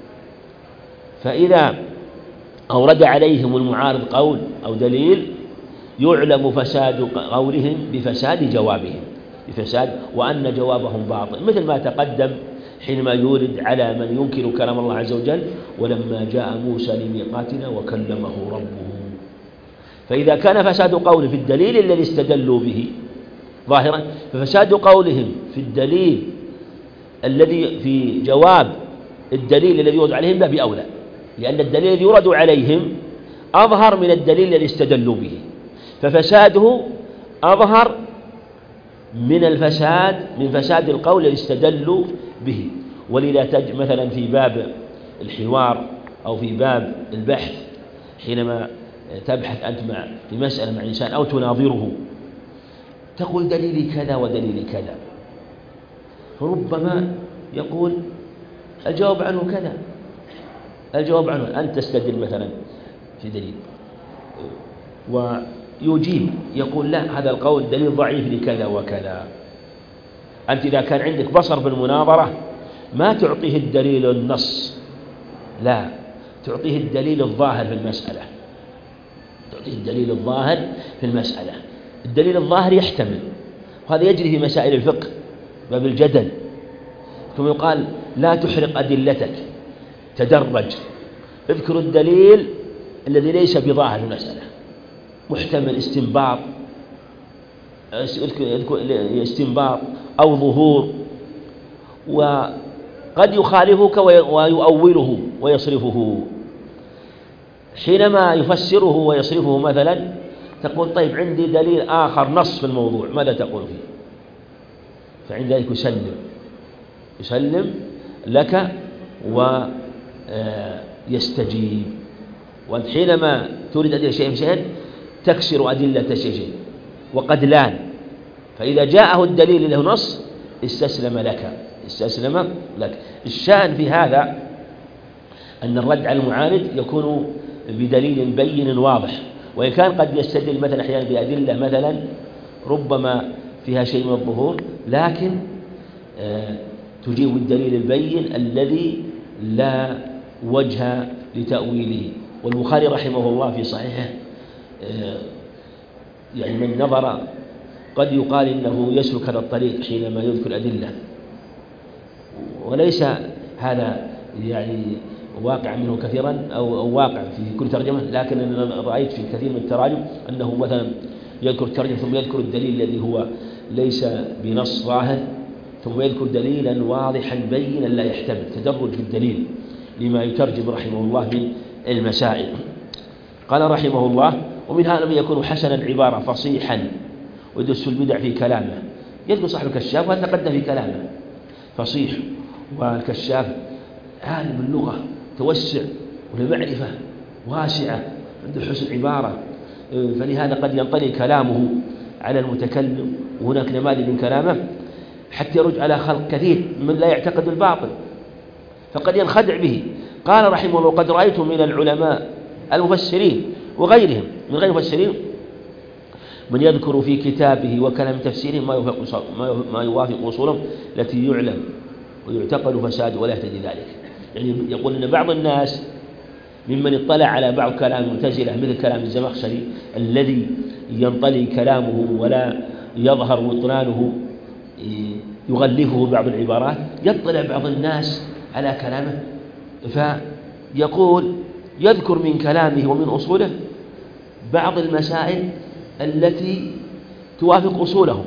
فإذا أورد عليهم المعارض قول أو دليل يعلم فساد قولهم بفساد جوابهم، بفساد وأن جوابهم باطل، مثل ما تقدم حينما يورد على من ينكر كلام الله عز وجل ولما جاء موسى لميقاتنا وكلمه ربه. فإذا كان فساد قوله في الدليل الذي استدلوا به ظاهرا، ففساد قولهم في الدليل الذي في جواب الدليل الذي يورد عليهم باب أولى، لأن الدليل الذي يورد عليهم أظهر من الدليل الذي استدلوا به، ففساده أظهر من الفساد، من فساد القول الذي استدلوا به. ولذا مثلا في باب الحوار أو في باب البحث، حينما تبحث أنت في مسألة مع إنسان أو تناظره، تقول دليلي كذا ودليلي كذا، فربما يقول الجواب عنه كذا، الجواب عنه أنت تستدل مثلا في دليل ويجيب يقول لا، هذا القول دليل ضعيف لكذا وكذا. أنت إذا كان عندك بصر بالمناظرة ما تعطيه الدليل النص، لا، تعطيه الدليل الظاهر في المسألة، تعطيه الدليل الظاهر في المسألة. الدليل الظاهر يحتمل، وهذا يجري في مسائل الفقه باب الجدل، ثم يقال لا تحرق أدلتك، تدرج، اذكر الدليل الذي ليس بظاهر المسألة، محتمل استنباط، استنباط أو ظهور، وقد يخالفك ويؤوله ويصرفه. حينما يفسره ويصرفه مثلا تقول طيب عندي دليل آخر نص في الموضوع، ماذا تقول فيه؟ فعند ذلك يسلم لك ويستجيب. وأنت حينما تريد أدلة شيء بشيء تكسر أدلة شيء وقد لان، فإذا جاءه الدليل له نص استسلم لك. الشأن في هذا أن الرد على المعارض يكون بدليل بين واضح، وإن كان قد يستدل مثلا أحيانا بأدلة مثلا ربما فيها شيء من الظهور، لكن تجيب الدليل البين الذي لا وجه لتأويله. والبخاري رحمه الله في صحيحه يعني من نظر قد يقال إنه يسلك هذا الطريق حينما يذكر أدلة، وليس هذا يعني واقع منه كثيرا أو واقع في كل ترجمة، لكن أنا رأيت في كثير من التراجم أنه مثلا يذكر ترجمة ثم يذكر الدليل الذي هو ليس بنص ظاهر، ثم يذكر دليلا واضحا بينا لا يحتمل، تدرج في الدليل لما يترجم رحمه الله من المسائل. قال رحمه الله ومن هذا لم يكون حسنا العبارة فصيحا ويدس البدع في كلامه. يذكر صاحب الكشاف وهذا تقدم في كلامه، فصيح والكشاف عالم اللغة توسع ولمعرفة واسعة، عنده حسن عبارة، فلهذا قد ينطلي كلامه على المتكلم، وهناك نماذج من كلامه حتى يرد على خلق كثير من لا يعتقد الباطل فقد ينخدع به. قال رحمه الله قد رأيت من العلماء المفسرين وغيرهم من غير المفسرين من يذكر في كتابه وكلام تفسيره ما يوافق أصولهم التي يعلم ويعتقد فساد ولا يهتدي ذلك. يعني يقول أن بعض الناس ممن اطلع على بعض كلام المعتزلة مثل كلام الزمخشري الذي ينطلي كلامه ولا يظهر بطلانه يغلفه بعض العبارات، يطلع بعض الناس على كلامه فيقول يذكر من كلامه ومن أصوله بعض المسائل التي توافق أصوله،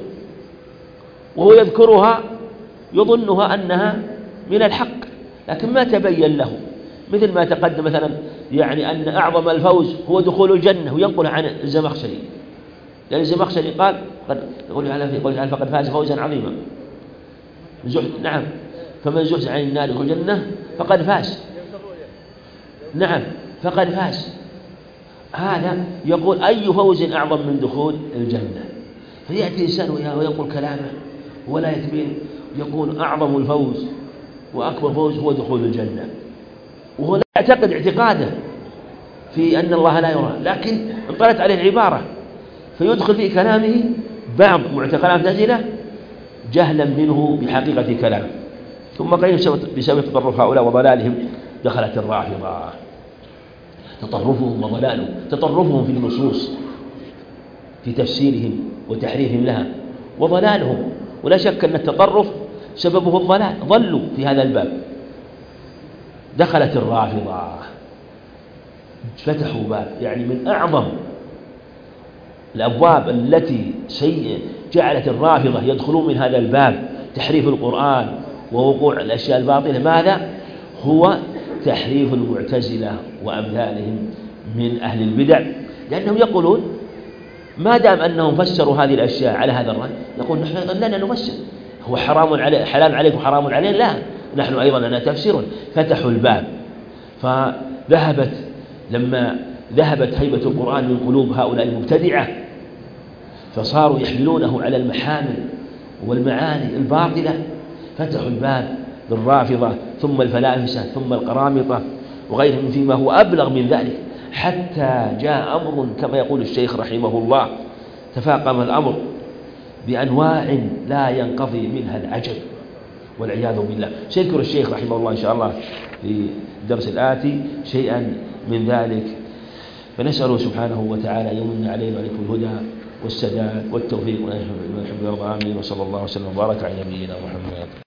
وهو يذكرها يظنها أنها من الحق، لكن ما تبين له، مثل ما تقدم مثلا يعني أن أعظم الفوز هو دخول الجنة، وينقل عن الزمخشري، لأن الزمخشري قال يقول تعالى فقد فاز فوزا عظيما، نعم، فمن زحزح عن النار يدخل الجنة فقد فاز، نعم فقد فاز. هذا يقول أي فوز أعظم من دخول الجنة؟ فيأتي إنسان ويقول كلامه ولا يتبين، يقول أعظم الفوز وأكبر فوز هو دخول الجنة، وهو لا يعتقد اعتقاده في أن الله لا يرى، لكن انطلت عليه العبارة فيدخل في كلامه بعض معتقدات المعتزلة جهلا منه بحقيقة كلامه. ثم قيل بسبب تطرف هؤلاء وضلالهم دخلت الرافضة، تطرفهم وضلالهم، تطرفهم في النصوص في تفسيرهم وتحريفهم لها، وضلالهم، ولا شك أن التطرف سببه الضلال، ضلوا في هذا الباب. دخلت الرافضة، فتحوا باب يعني من أعظم الأبواب التي جعلت الرافضة يدخلون من هذا الباب، تحريف القرآن ووقوع الأشياء الباطلة. ماذا هو؟ تحريف المعتزلة وأمثالهم من أهل البدع، لأنهم يقولون ما دام أنهم فسروا هذه الأشياء على هذا الرأي، يقول نحن أيضا لنا نفسر، هو حلال عليكم حرام علينا، لا، نحن أيضا لنا تفسير. فتحوا الباب، لما ذهبت هيبة القرآن من قلوب هؤلاء المبتدعة، فصاروا يحملونه على المحامل والمعاني الباطلة، فتحوا الباب للرافضة ثم الفلاسفة ثم القرامطة وغيرهم فيما هو أبلغ من ذلك، حتى جاء أمر كما يقول الشيخ رحمه الله تفاقم الأمر بأنواع لا ينقضي منها العجب والعياذ بالله. سيذكر الشيخ رحمه الله إن شاء الله في الدرس الآتي شيئا من ذلك، فنسأله سبحانه وتعالى يمن علينا وعليكم الهدى والسداد والتوفيق ويحب ويرضى. آمين. وصلى الله وسلم وبارك على نبينا محمد.